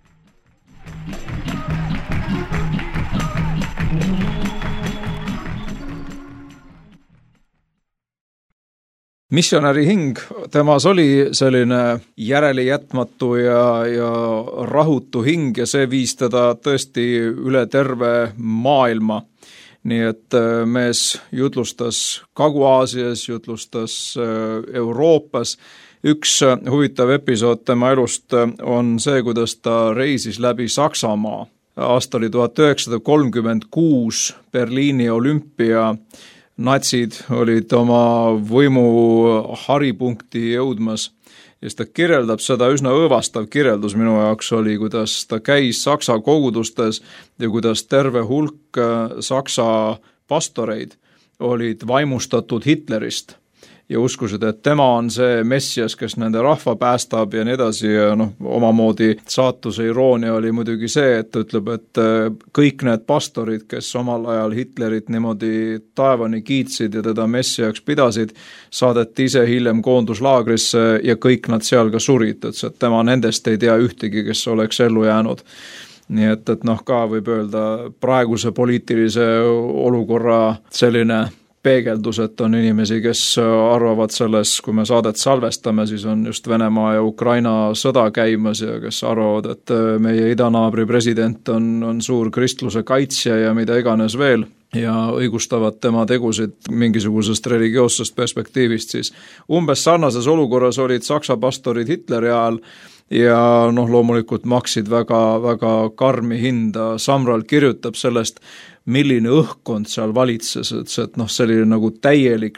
Missionäri hing, temas oli selline järelejätmatu ja rahutu hing ja see viis teda tõesti üle terve maailma. Nii et mees jutlustas Kagu-Aasias, jutlustas Euroopas. Üks huvitav episood tema elust on see, kuidas ta reisis läbi Saksamaa. Aasta oli 1936, Berliini olümpia. Natsid olid oma võimu haripunkti jõudmas ja ta kirjeldab seda, üsna õõvastav kirjeldus minu jaoks oli, kuidas ta käis Saksa kogudustes ja kuidas terve hulk Saksa pastoreid olid vaimustatud Hitlerist ja uskusid, et tema on see messias, kes nende rahva päästab ja nii edasi ja omamoodi saatuse iroonia oli muidugi see, et ütleb, et kõik need pastorid, kes omal ajal Hitlerit niimoodi taevani kiitsid ja teda messiaks pidasid, saadeti ise hiljem koonduslaagrisse ja kõik nad seal ka surid, et tema nendest ei tea ühtegi, kes oleks ellu jäänud. Nii et ka võib öelda praeguse poliitilise olukorra selline peegeldus, et on inimesi, kes arvavad selles, kui me saadet salvestame, siis on just Venemaa ja Ukraina sõda käimas ja kes arvavad, et meie idanaabri president on suur kristluse kaitsja ja mida iganes veel ja õigustavad tema tegusid mingisugusest religioossest perspektiivist, siis umbes sarnases olukorras olid Saksa pastorid Hitleri ajal ja loomulikult maksid väga karmi hinda. Samral kirjutab sellest, milline õhkkond seal valitses, et selline nagu täielik nagu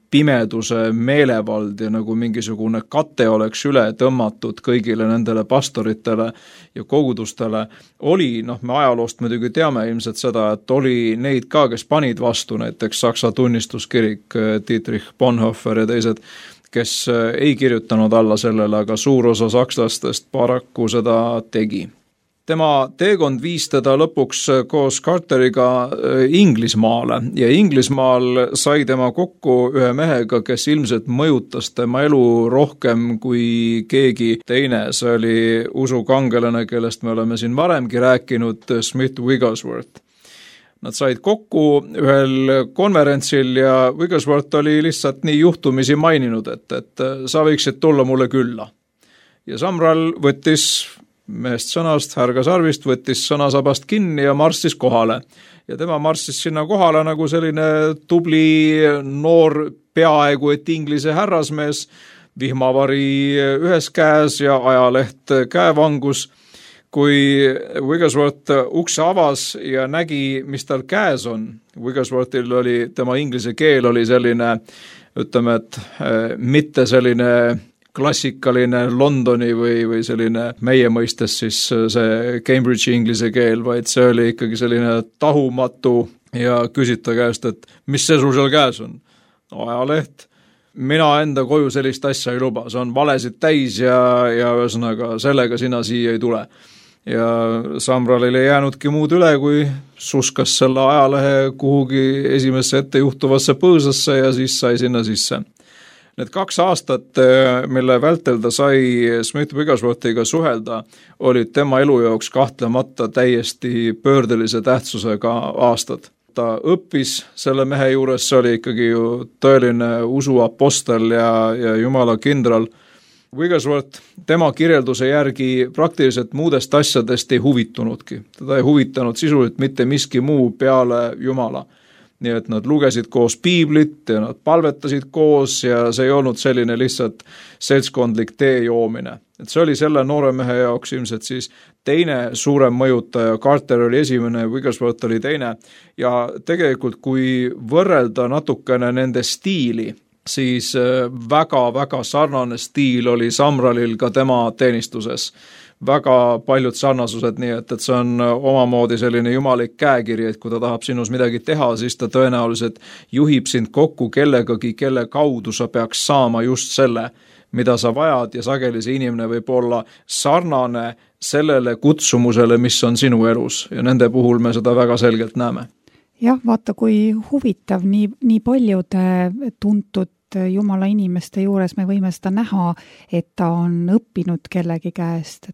pimeduse meelevald ja nagu mingisugune kate oleks üle tõmmatud kõigile nendele pastoritele ja kogudustele. Oli, me ajaloost muidugi teame ilmselt seda, et oli neid ka, kes panid vastu, näiteks Saksa tunnistuskirik, Dietrich Bonhoeffer ja teised, kes ei kirjutanud alla sellele, aga suur osa sakslastest paraku seda tegi. Tema teekond viis teda lõpuks koos Carteriga Inglismaale ja Inglismaal sai tema kokku ühe mehega, kes ilmselt mõjutas tema elu rohkem kui keegi teine. See oli usukangelane, kellest me oleme siin varemgi rääkinud, Smith Wigglesworth. Nad said kokku ühel konverentsil ja Wigglesworth oli lihtsalt nii juhtumisi maininud, et sa võiksid tulla mulle külla. Ja Samral võttis mehest sõnast, härga sarvist, võttis sõnasabast kinni ja marssis kohale. Ja tema marssis sinna kohale nagu selline tubli noor peaaegu et inglise härrasmees, vihmavari ühes käes ja ajaleht käevangus. Kui Wigglesworth ukse avas ja nägi, mis tal käes on, Wigglesworthil oli, tema inglise keel oli selline, ütleme, et mitte selline klassikaline Londoni või selline meie mõistes siis see Cambridge'i inglise keel, vaid see oli ikkagi selline tahumatu ja küsita käest, et mis see sul seal käes on? Ajaleht. Mina enda koju sellist asja ei luba, see on valesid täis ja ühesõnaga sellega sina siia ei tule. Ja Samralil ei jäänudki muud üle, kui suskas selle ajalehe kuhugi esimesse ette juhtuvasse põõsasse ja siis sai sinna sisse. Need 2 aastat, mille vältel ta sai Smith Wigglesworthiga suhelda, olid tema elu jaoks kahtlemata täiesti pöördelise tähtsusega aastad. Ta õppis selle mehe juures, see oli ikkagi ju tõeline usuapostel ja jumala kindral. Wigglesworth tema kirjelduse järgi praktiliselt muudest asjadest ei huvitunudki. Teda ei huvitanud sisuliselt mitte miski muu peale jumala. Nii et nad lugesid koos piiblit ja nad palvetasid koos ja see ei olnud selline lihtsalt seltskondlik tee joomine. Et see oli selle noore mehe jaoks ilmselt siis teine suurem mõjutaja, Carter oli esimene, Wigglesworth oli teine ja tegelikult kui võrrelda natukene nende stiili, siis väga-väga sarnane stiil oli Samralil ka tema teenistuses. Väga paljud sarnasused, nii et see on omamoodi selline jumalik käekiri, et kui ta tahab sinus midagi teha, siis ta tõenäoliselt juhib sind kokku kellegagi, kelle kaudu sa peaks saama just selle, mida sa vajad ja sageli see inimene võib olla sarnane sellele kutsumusele, mis on sinu elus ja nende puhul me seda väga selgelt näeme. Jah, vaata kui huvitav nii paljude tuntud jumala inimeste juures me võime seda näha, et ta on õppinud kellegi käest, et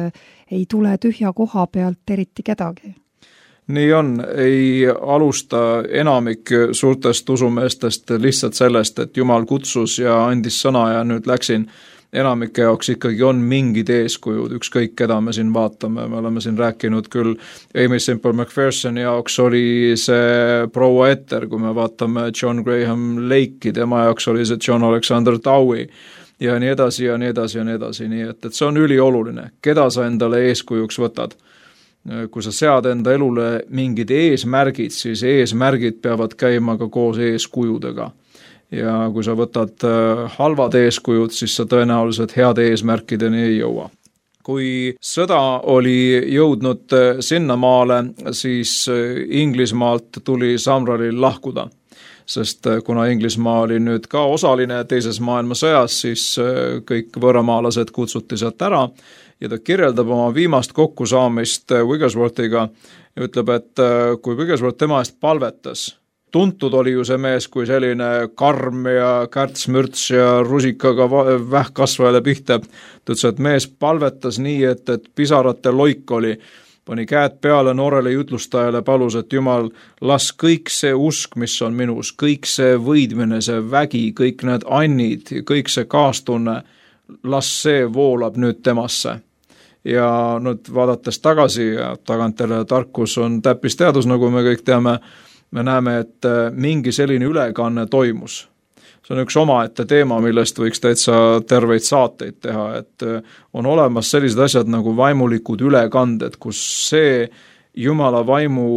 ei tule tühja koha pealt eriti kedagi. Nii on, ei alusta enamik suurtest usumeestest lihtsalt sellest, et Jumal kutsus ja andis sõna ja nüüd läksin. Enamike jaoks ikkagi on mingid eeskujud, ükskõik keda me siin vaatame, me oleme siin rääkinud küll, Amy Semple McPhersoni jaoks oli see proua Etter, kui me vaatame John Graham Lake'i, tema jaoks oli see John Alexander Dowie ja nii edasi ja nii edasi ja nii edasi, nii et see on ülioluline, keda sa endale eeskujuks võtad. Kui sa sead enda elule mingid eesmärgid, siis eesmärgid peavad käima ka koos eeskujudega. Ja kui sa võtad halvad eeskujud, siis sa tõenäoliselt heade eesmärkideni ei jõua. Kui sõda oli jõudnud sinnamaale, siis Inglismaalt tuli Samralil lahkuda. Sest kuna Inglismaa oli nüüd ka osaline teises maailmasõjas, siis kõik võõramaalased kutsuti sealt ära ja ta kirjeldab oma viimast kokkusaamist Wigglesworthiga ja ütleb, et kui Wigglesworth tema eest palvetas, tuntud oli ju see mees kui selline karm ja kärts-mürts ja rusikaga vähkkasvajale pihta. Ta ütles, et mees palvetas nii, et pisarate loik oli, pani käed peale noorele jutlustajale, palus, et Jumal, las kõik see usk, mis on minus, kõik see võidmine, see vägi, kõik need annid, kõik see kaastunne, las see voolab nüüd temasse. Ja nüüd vaadates tagasi ja tagantele tarkus on täppisteadus, nagu me kõik teame, me näeme, et mingi selline ülekanne toimus. See on üks omaette teema, millest võiks täitsa terveid saateid teha, et on olemas sellised asjad nagu vaimulikud ülekanded, kus see Jumala vaimu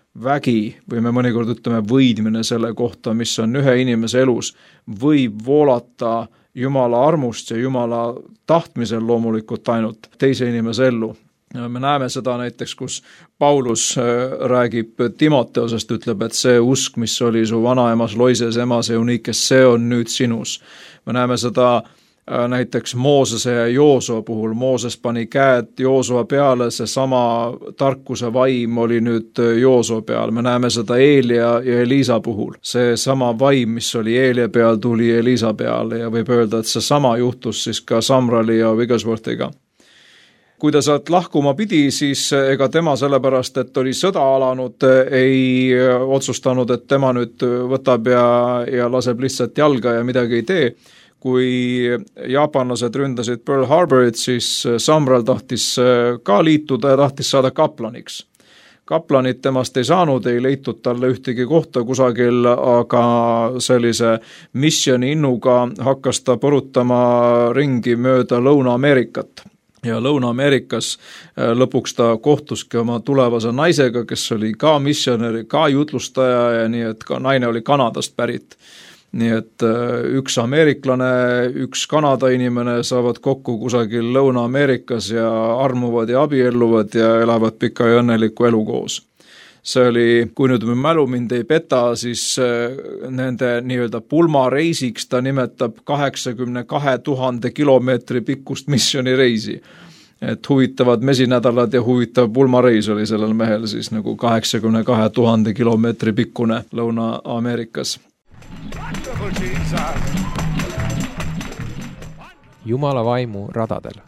vägi või me mõnikord ütleme võidmine selle kohta, mis on ühe inimese elus, võib voolata Jumala armust ja Jumala tahtmisel loomulikult ainult teise inimese ellu. Me näeme seda näiteks, kus Paulus räägib Timoteosest, ütleb, et see usk, mis oli su vanaemas Loises, emas Eunikes, see on nüüd sinus. Me näeme seda näiteks Moosese ja Joosua puhul. Mooses pani käed Joosua peale, see sama tarkuse vaim oli nüüd Joosua peal. Me näeme seda Eelia ja Elisa puhul. See sama vaim, mis oli Eelia peal, tuli Elisa peale ja võib öelda, et see sama juhtus siis ka Samrali ja Wigglesworthiga. Kui ta sealt lahkuma pidi, siis ega tema sellepärast, et oli sõda alanud, ei otsustanud, et tema nüüd võtab ja laseb lihtsalt jalga ja midagi ei tee. Kui jaapanlased ründasid Pearl Harborit, siis Samral tahtis ka liituda ja tahtis saada kaplaniks. Kaplanit temast ei saanud, ei leitud talle ühtegi kohta kusagil, aga sellise missioni innuga hakkas ta põrutama ringi mööda Lõuna-Ameerikat. Ja Lõuna-Ameerikas lõpuks ta kohtuski oma tulevase naisega, kes oli ka missionäri, ka jutlustaja ja nii, et ka naine oli Kanadast pärit. Nii et üks ameeriklane, üks Kanada inimene saavad kokku kusagil Lõuna-Ameerikas ja armuvad ja abielluvad ja elavad pika ja õnneliku elu koos. See oli, kui nüüd mälu mind ei peta, siis nende nii-öelda pulmareisiks ta nimetab 82 000 kilomeetri pikkust missionireisi. Et huvitavad mesinädalad ja huvitav pulmareis oli sellel mehel siis nagu 82 000 kilomeetri pikkune Lõuna-Ameerikas. Jumala vaimu radadel.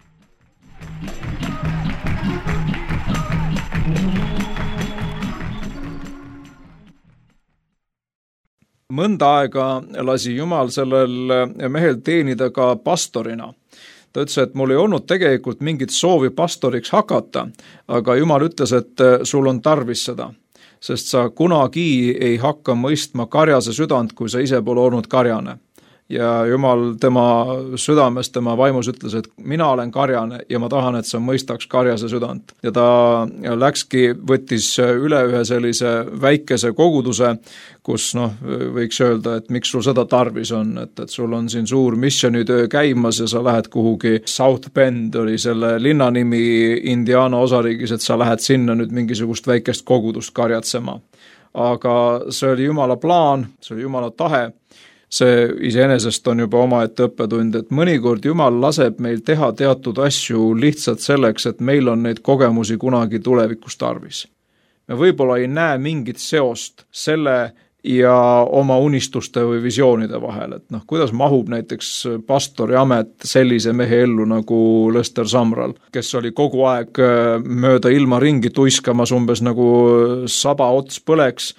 Mõnda aega lasi Jumal sellel mehel teenida ka pastorina. Ta ütles, et mul ei olnud tegelikult mingit soovi pastoriks hakata, aga Jumal ütles, et sul on tarvis seda, sest sa kunagi ei hakka mõistma karjase südant, kui sa ise pole olnud karjane. Ja Jumal tema südames, tema vaimus ütles, et mina olen karjane ja ma tahan, et sa mõistaks karjase südant. Ja ta läkski, võttis üle ühe sellise väikese koguduse, kus võiks öelda, et miks sul seda tarvis on, et sul on siin suur missionitöö käimas ja sa lähed kuhugi, South Bend oli selle linna nimi Indiana osariigis, et sa lähed sinna nüüd mingisugust väikest kogudust karjatsema. Aga see oli Jumala plaan, see oli Jumala tahe. See iseenesest on juba omaette õppetund, et mõnikord Jumal laseb meil teha teatud asju lihtsalt selleks, et meil on neid kogemusi kunagi tulevikus tarvis. Me võib-olla ei näe mingit seost selle ja oma unistuste või visioonide vahel, et kuidas mahub näiteks pastori amet sellise mehe ellu nagu Lester Samral, kes oli kogu aeg mööda ilma ringi tuiskamas umbes nagu saba ots põleks,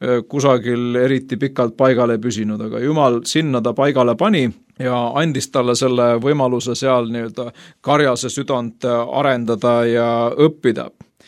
kusagil eriti pikalt paigale püsinud, aga Jumal sinna ta paigale pani ja andis talle selle võimaluse seal nii-öelda karjase südant arendada ja õppida.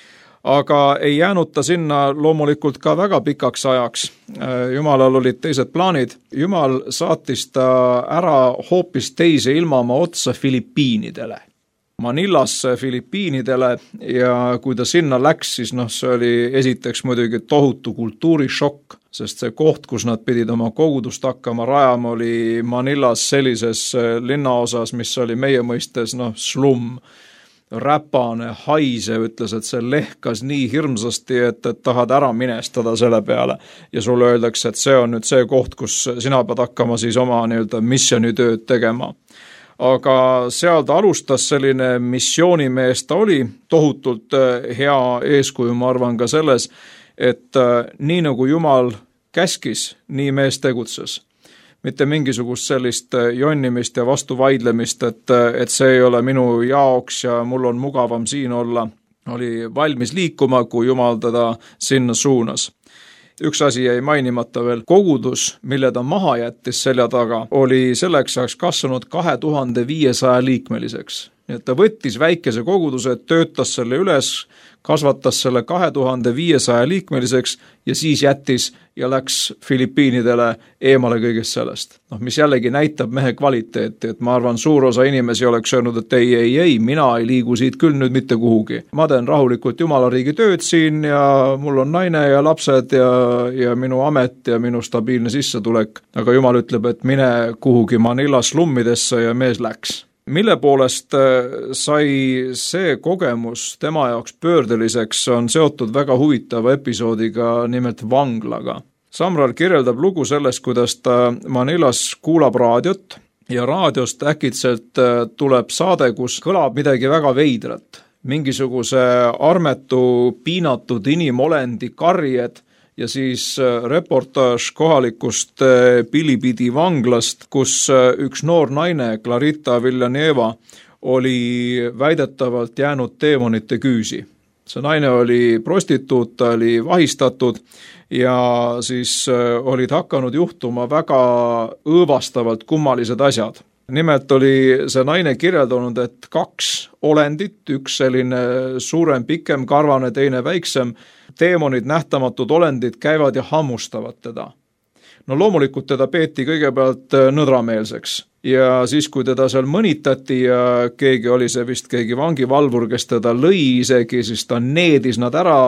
Aga ei jäänud ta sinna loomulikult ka väga pikaks ajaks. Jumalal olid teised plaanid. Jumal saatis ta ära hoopis teise ilmamaa otsa Filipiinidele. Manilasse Filipiinidele ja kui ta sinna läks, siis see oli esiteks muidugi tohutu kultuurishokk, sest see koht, kus nad pidid oma kogudust hakkama rajama, oli Manilas sellises linnaosas, mis oli meie mõistes slum, räpane, haise, ütles, et see lehkas nii hirmsasti, et tahad ära minestada selle peale ja sulle öeldakse, et see on nüüd see koht, kus sina pead hakkama siis oma nii-öelda missionitööd tegema. Aga seal ta alustas selline missioonimees, ta oli tohutult hea eeskuju, ma arvan ka selles, et nii nagu Jumal käskis, nii mees tegutses. Mitte mingisugust sellist jonnimist ja vastuvaidlemist, et see ei ole minu jaoks ja mul on mugavam siin olla, oli valmis liikuma, kui Jumal teda sinna suunas. Üks asi jäi mainimata veel, kogudus, mille ta maha jättis selja taga, oli selleks ajaks kasvanud 2500 liikmeliseks. Nii et ta võttis väikese koguduse, töötas selle üles, kasvatas selle 2500 liikmeliseks ja siis jättis ja läks Filipiinidele eemale kõigest sellest. Mis jällegi näitab mehe kvaliteeti, et ma arvan, suur osa inimesi oleks öelnud, et ei, mina ei liigu siit küll nüüd mitte kuhugi. Ma teen rahulikult Jumala riigi tööd siin ja mul on naine ja lapsed ja minu amet ja minu stabiilne sissetulek. Aga Jumal ütleb, et mine kuhugi Manila slummidesse ja mees läks. Mille poolest sai see kogemus tema jaoks pöördeliseks, on seotud väga huvitava episoodiga, nimelt vanglaga. Samral kirjeldab lugu sellest, kuidas ta Manilas kuulab raadiot ja raadiost äkitselt tuleb saade, kus kõlab midagi väga veidrat. Mingisuguse armetu, piinatud inimolendi karjed ja siis reportaaž kohalikust Pilipidi vanglast, kus üks noor naine, Clarita Villanueva, oli väidetavalt jäänud teemonite küüsi. See naine oli prostituut, ta oli vahistatud ja siis olid hakanud juhtuma väga õõvastavalt kummalised asjad. Nimelt oli see naine kirjeldanud, et 2 olendit, üks selline suurem, pikem, karvane, teine väiksem, teemonid, nähtamatud olendid käivad ja hammustavad teda. No loomulikult teda peeti kõigepealt nõdrameelseks ja siis, kui teda seal mõnitati ja keegi oli see vist keegi vangivalvur, kes teda lõi isegi, siis ta needis nad ära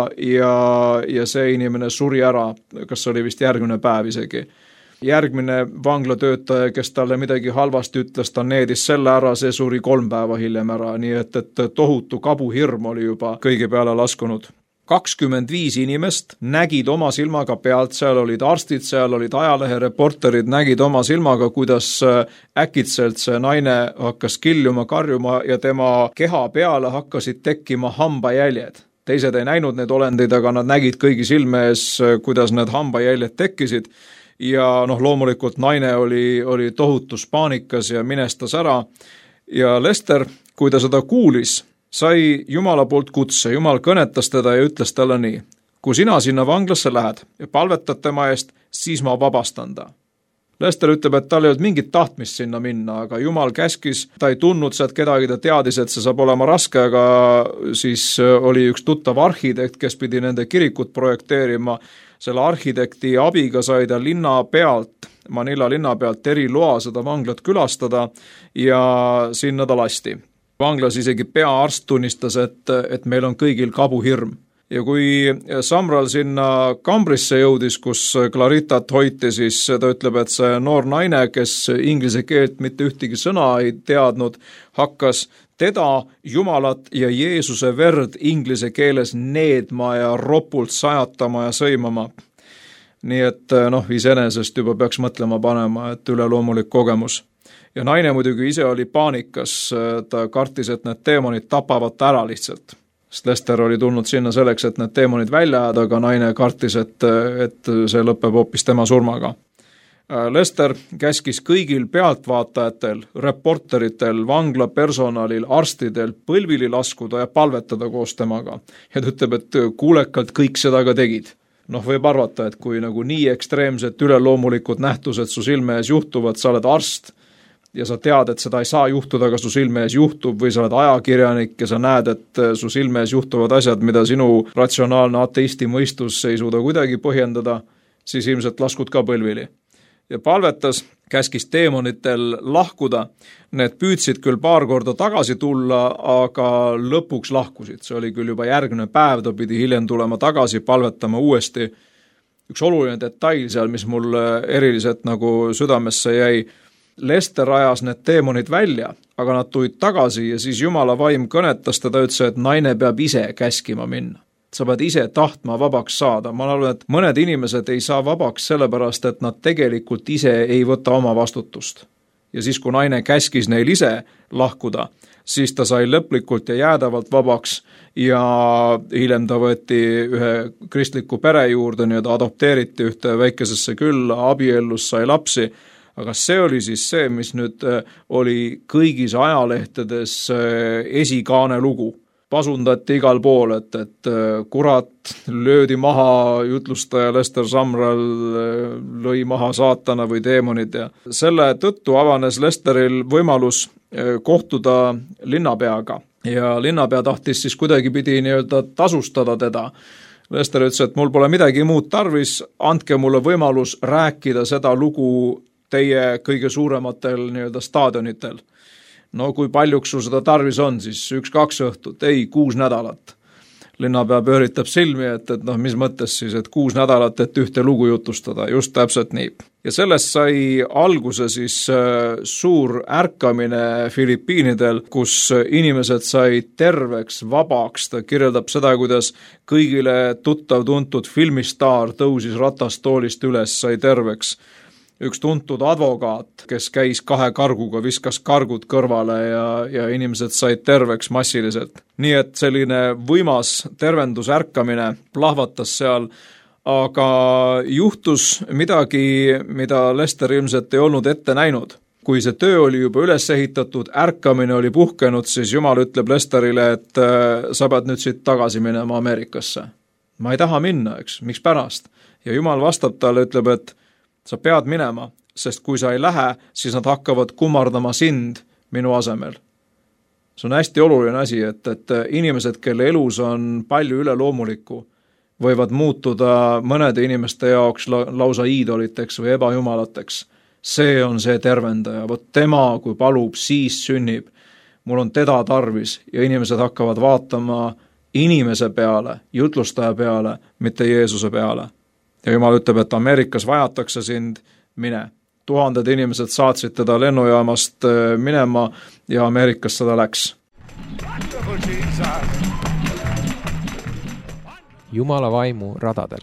ja see inimene suri ära, kas oli vist järgmine päev isegi. Järgmine vanglatöötaja, kes talle midagi halvasti ütles, ta needis selle ära, see suri 3 päeva hiljem ära, nii et tohutu kabuhirm oli juba kõige peale laskunud. 25 inimest nägid oma silmaga pealt, seal olid arstid, seal olid ajalehereporterid, nägid oma silmaga, kuidas äkitselt see naine hakkas kiljuma, karjuma ja tema keha peale hakkasid tekkima hambajäljed. Teised ei näinud need olendid, aga nad nägid kõigi silme ees, kuidas need hambajäljed tekkisid. Ja loomulikult naine oli tohutus paanikas ja minestas ära. Ja Lester, kui ta seda kuulis, sai Jumala poolt kutse. Jumal kõnetas teda ja ütles talle nii: kui sina sinna vanglasse lähed ja palvetad tema eest, siis ma vabastan ta. Lester ütleb, et tal ei olnud mingit tahtmist sinna minna, aga Jumal käskis, ta ei tundnud sealt kedagi, ta teadis, et see saab olema raske, aga siis oli üks tuttav arhitekt, kes pidi nende kirikut projekteerima. Selle arhitekti abiga sai ta linna pealt, Manila linna pealt eriloa seda vanglat külastada ja sinna ta lasti. Vanglas isegi peaarst tunnistas, et meil on kõigil kabuhirm. Ja kui Samral sinna kambrisse jõudis, kus Claritat hoiti, siis ta ütleb, et see noor naine, kes inglise keelt mitte ühtegi sõna ei teadnud, hakkas teda, Jumalat ja Jeesuse verd inglise keeles needma ja ropult sajatama ja sõimama. Nii et iseenesest juba peaks mõtlema panema, et üleloomulik kogemus. Ja naine muidugi ise oli paanikas, ta kartis, et need teemonid tapavad ta ära lihtsalt. Sest Lester oli tulnud sinna selleks, et need teemonid välja ajada, aga naine kartis, et see lõpeb hoopis tema surmaga. Lester käskis kõigil pealtvaatajatel, reporteritel, vangla personalil, arstidel põlvili laskuda ja palvetada koos temaga. Ja ta ütleb, et kuulekalt kõik seda ka tegid. Võib arvata, et kui nii ekstreemsed üleloomulikud nähtused su silme ees juhtuvad, sa oled arst ja sa tead, et seda ei saa juhtuda, aga su silme ees juhtub, või sa oled ajakirjanik ja sa näed, et su silme ees juhtuvad asjad, mida sinu ratsionaalne ateisti mõistus ei suuda kuidagi põhjendada, siis ilmselt laskud ka põlvili. Ja palvetas, käskis teemonitel lahkuda. Need püüdsid küll paar korda tagasi tulla, aga lõpuks lahkusid. See oli küll juba järgmine päev, ta pidi hiljem tulema tagasi, palvetama uuesti. Üks oluline detail seal, mis mul eriliselt südamesse jäi. Lester ajas need teemonid välja, aga nad tulid tagasi ja siis Jumala vaim kõnetas teda, ütles, et naine peab ise käskima minna. Sa pead ise tahtma vabaks saada. Ma arvan, et mõned inimesed ei saa vabaks sellepärast, et nad tegelikult ise ei võta oma vastutust. Ja siis, kui naine käskis neil ise lahkuda, siis ta sai lõplikult ja jäädavalt vabaks ja hiljem ta võeti ühe kristliku pere juurde, ta adopteeriti ühte väikesesse külla, abiellus, sai lapsi. Aga see oli siis see, mis nüüd oli kõigis ajalehtedes esikaane lugu. Pasundati igal pool, et kurat löödi maha, jutlustaja Lester Samral lõi maha saatana või teemonid. Ja selle tõttu avanes Lesteril võimalus kohtuda linnapeaga ja linnapea tahtis siis kuidagi pidi nii-öelda tasustada teda. Lester ütles, et mul pole midagi muud tarvis, andke mulle võimalus rääkida seda lugu teie kõige suurematel nii-öelda staadionitel. No kui paljuks sul seda tarvis on, siis 1-2 õhtut, ei 6 nädalat. Linnapea pööritab silmi, et mis mõttes siis, et 6 nädalat, et ühte lugu jutustada, just täpselt nii. Ja sellest sai alguse siis suur ärkamine Filipiinidel, kus inimesed sai terveks, vabaks, ta kirjeldab seda, kuidas kõigile tuttav tuntud filmistaar tõusis ratastoolist üles, sai terveks. Üks tuntud advokaat, kes käis 2 karguga, viskas kargud kõrvale ja inimesed said terveks massiliselt. Nii et selline võimas tervendusärkamine plahvatas seal, aga juhtus midagi, mida Lester ilmselt ei olnud ette näinud. Kui see töö oli juba üles ehitatud, ärkamine oli puhkenud, siis Jumal ütleb Lesterile, et sa pead nüüd siit tagasi minema Ameerikasse. Ma ei taha minna, eks, miks pärast? Ja Jumal vastab talle, ütleb, et sa pead minema, sest kui sa ei lähe, siis nad hakkavad kummardama sind minu asemel. See on hästi oluline asi, et inimesed, kelle elus on palju üleloomulikku, võivad muutuda mõnede inimeste jaoks lausa iidoliteks või ebajumalateks. See on see tervendaja, vot tema, kui palub, siis sünnib. Mul on teda tarvis ja inimesed hakkavad vaatama inimese peale, jutlustaja peale, mitte Jeesuse peale. Ja Jumal ütleb, et Ameerikas vajatakse sind, mine. 1000 inimesed saatsid teda lennujaamast minema ja Ameerikas seda läks. Jumala vaimu radadel.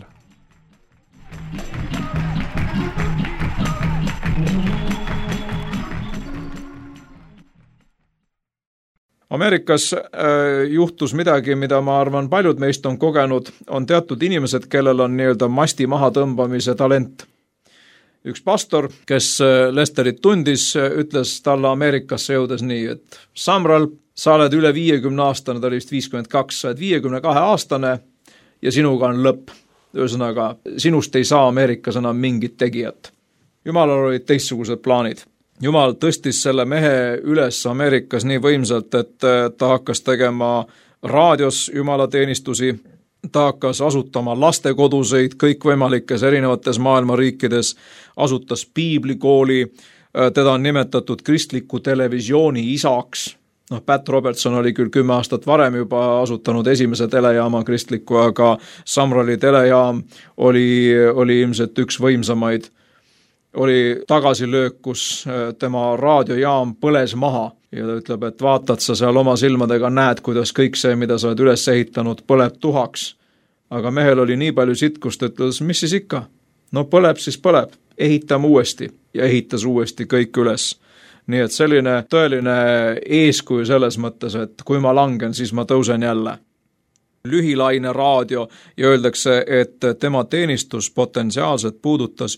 Ameerikas juhtus midagi, mida ma arvan paljud meist on kogenud, on teatud inimesed, kellel on nii-öelda masti maha tõmbamise talent. Üks pastor, kes Lesterit tundis, ütles talle Ameerikasse jõudes nii, et Samral, sa oled üle 50 aastane, ta oli vist 52, sa oled 52 aastane ja sinuga on lõpp. Ühesõnaga, sinust ei saa Ameerikas enam mingit tegijat. Jumalal olid teistsugused plaanid. Jumal tõstis selle mehe üles Ameerikas nii võimsalt, et ta hakkas tegema raadios jumalateenistusi, ta hakkas asutama lastekoduseid kõikvõimalikes erinevates maailma riikides, asutas piiblikooli, teda on nimetatud kristliku televisiooni isaks. Pat Robertson oli küll 10 aastat varem juba asutanud esimese telejaama kristliku, aga Samrali telejaam oli ilmselt üks võimsamaid. Oli tagasilöök, kus tema raadiojaam põles maha ja ta ütleb, et vaatad sa seal oma silmadega, näed, kuidas kõik see, mida sa oled üles ehitanud, põleb tuhaks. Aga mehel oli nii palju sitkust, et ütles, mis siis ikka? No põleb, siis põleb. Ehitame uuesti ja ehitas uuesti kõik üles. Nii et selline tõeline eeskuju selles mõttes, et kui ma langen, siis ma tõusen jälle. Lühilaine raadio ja öeldakse, et tema teenistus potentsiaalselt puudutas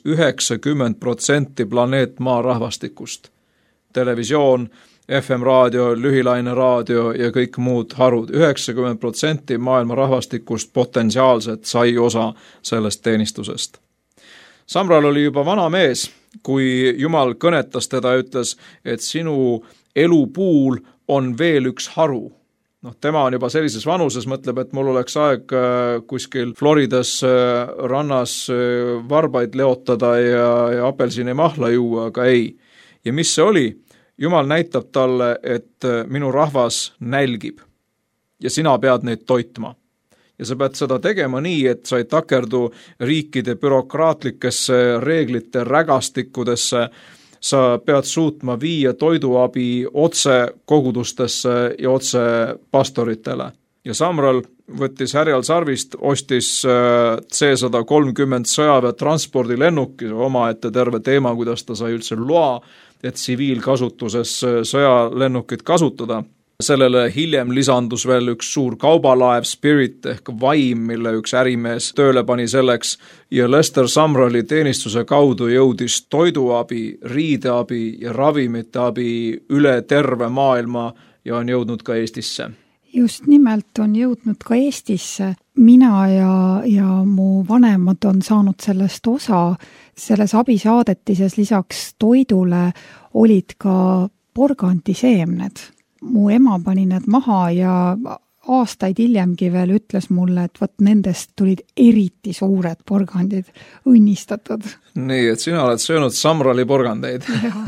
90% planeet maa rahvastikust. Televisioon, FM raadio, lühilaine raadio ja kõik muud harud. 90% maailma rahvastikust potentsiaalselt sai osa sellest teenistusest. Samral oli juba vana mees, kui Jumal kõnetas teda ja ütles, et sinu elupuul on veel üks haru. Tema on juba sellises vanuses, mõtleb, et mul oleks aeg kuskil Floridas rannas varbaid leotada ja apelsini mahla juua, aga ei. Ja mis see oli? Jumal näitab talle, et minu rahvas nälgib ja sina pead neid toitma. Ja sa pead seda tegema nii, et sa ei takerdu riikide bürokraatlikesse reeglite rägastikkudesse. Sa pead suutma viia toiduabi otse kogudustesse ja otse pastoritele. Ja Samral võttis härjal sarvist, ostis C-130 sõjaväe transpordilennuki, omaette terve teema, kuidas ta sai üldse loa, et tsiviilkasutuses sõjalennukit kasutada. Sellele hiljem lisandus veel üks suur kaubalaev Spirit ehk vaim, mille üks ärimees tööle pani selleks ja Lester Samrali teenistuse kaudu jõudis toiduabi, riideabi ja ravimite abi üle terve maailma ja on jõudnud ka Eestisse. Just nimelt on jõudnud ka Eestisse. Mina ja mu vanemad on saanud sellest osa. Selles abisaadetises lisaks toidule olid ka porgandiseemned. Mu ema pani need maha ja aastaid hiljemgi veel ütles mulle, et vot nendest tulid eriti suured porgandid, õnnistatud. Nii, et sina oled söönud Samrali porgandeid.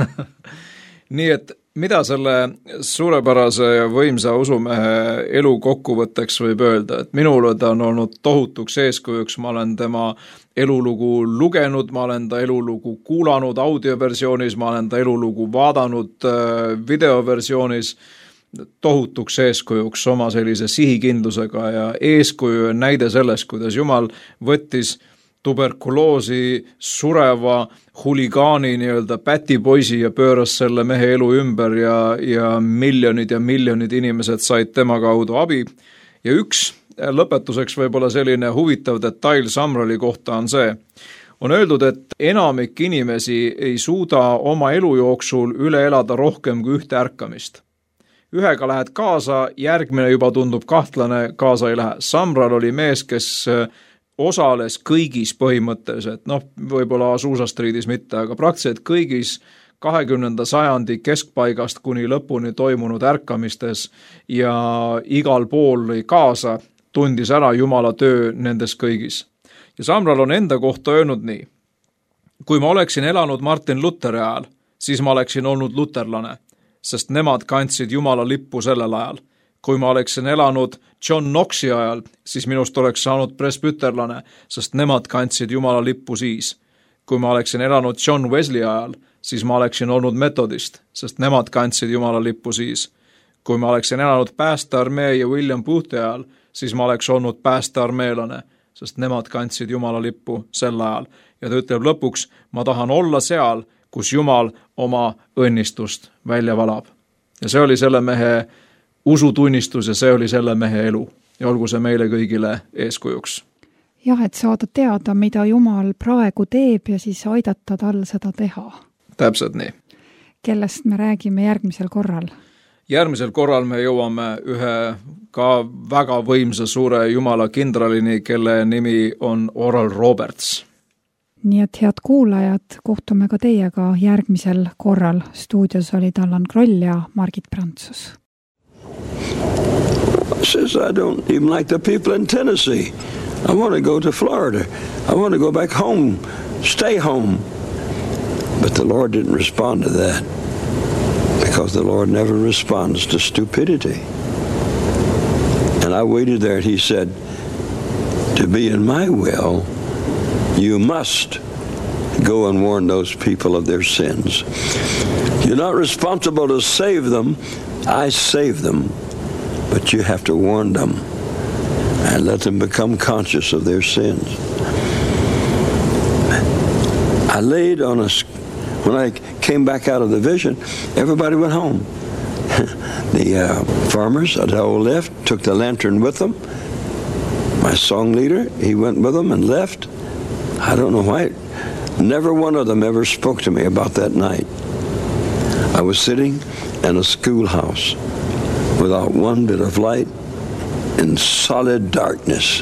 Nii, et mida selle suurepärase ja võimsa usumehe elu kokkuvõtteks võib öelda, et minule ta on olnud tohutuks eeskujuks, ma olen tema elulugu lugenud, ma olen ta elulugu kuulanud audioversioonis, ma olen ta elulugu vaadanud videoversioonis, tohutuks eeskujuks oma sellise sihikindlusega ja eeskuju näide sellest, kuidas Jumal võttis tuberkuloosi sureva huligaani nii-öelda pätipoisi ja pööras selle mehe elu ümber ja miljonid inimesed said tema kaudu abi. Ja üks lõpetuseks võib-olla selline huvitav detail Samrali kohta on see. On öeldud, et enamik inimesi ei suuda oma elu jooksul üle elada rohkem kui ühte ärkamist. Ühega lähed kaasa, järgmine juba tundub kahtlane, kaasa ei lähe. Samral oli mees, kes osales kõigis põhimõtteliselt, võib-olla suusastriidis mitte, aga praktiliselt kõigis 20. sajandi keskpaigast kuni lõpuni toimunud ärkamistes ja igal pool lõi kaasa, tundis ära Jumala töö nendes kõigis. Ja Samral on enda kohta öelnud nii. Kui ma oleksin elanud Martin Lutheri ajal, siis ma oleksin olnud luterlane, sest nemad kandsid Jumala lippu sellel ajal. Kui ma oleksin elanud John Knoxi ajal, siis minust oleks saanud presbüterlane, sest nemad kandsid Jumala lippu siis. Kui ma oleksin elanud John Wesley ajal, siis ma oleksin olnud metodist, sest nemad kandsid Jumala lippu siis. Kui ma oleksin elanud päästearmee ja William Boothi ajal, siis ma oleks olnud päästearmeelane, sest nemad kandsid Jumala lippu sel ajal. Ja ta ütleb lõpuks, ma tahan olla seal, kus Jumal oma õnnistust välja valab. Ja see oli selle mehe usutunnistus ja see oli selle mehe elu. Ja olgu see meile kõigile eeskujuks. Jah, et saada teada, mida Jumal praegu teeb ja siis aidata tal seda teha. Täpselt nii. Kellest me räägime järgmisel korral? Järgmisel korral me jõuame ühe ka väga võimsa suure Jumala kindralini, kelle nimi on Oral Roberts. Nii et head kuulajad, kohtume ka teiega järgmisel korral. Stuudios olid Allan Kroll ja Margit Prantsus. Says I don't even like the people in Tennessee. I want to go to Florida. I want to go back home, stay home. But the Lord didn't respond to that because the Lord never responds to stupidity. And I waited there and he said, to be in my will, you must go and warn those people of their sins. You're not responsible to save them. I save them. But you have to warn them and let them become conscious of their sins. I laid on when I came back out of the vision, everybody went home. The farmers that I left took the lantern with them. My song leader, he went with them and left. I don't know why. Never one of them ever spoke to me about that night. I was sitting in a schoolhouse without one bit of light in solid darkness,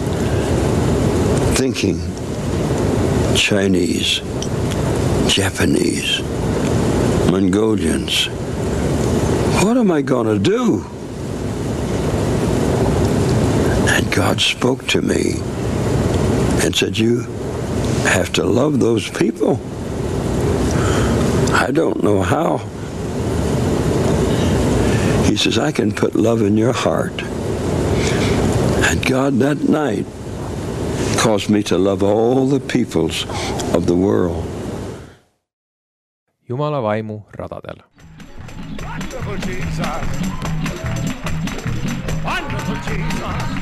thinking Chinese, Japanese, Mongolians. What am I going to do? And God spoke to me and said, you have to love those people. I don't know how. He says, I can put love in your heart. And God that night caused me to love all the peoples of the world. Jumala vaimu radadel. Wonderful Jesus. Wonderful Jesus.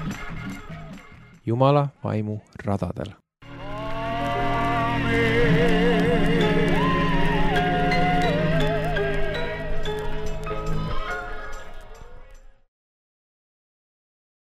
Jumala vaimu radadel. Amen.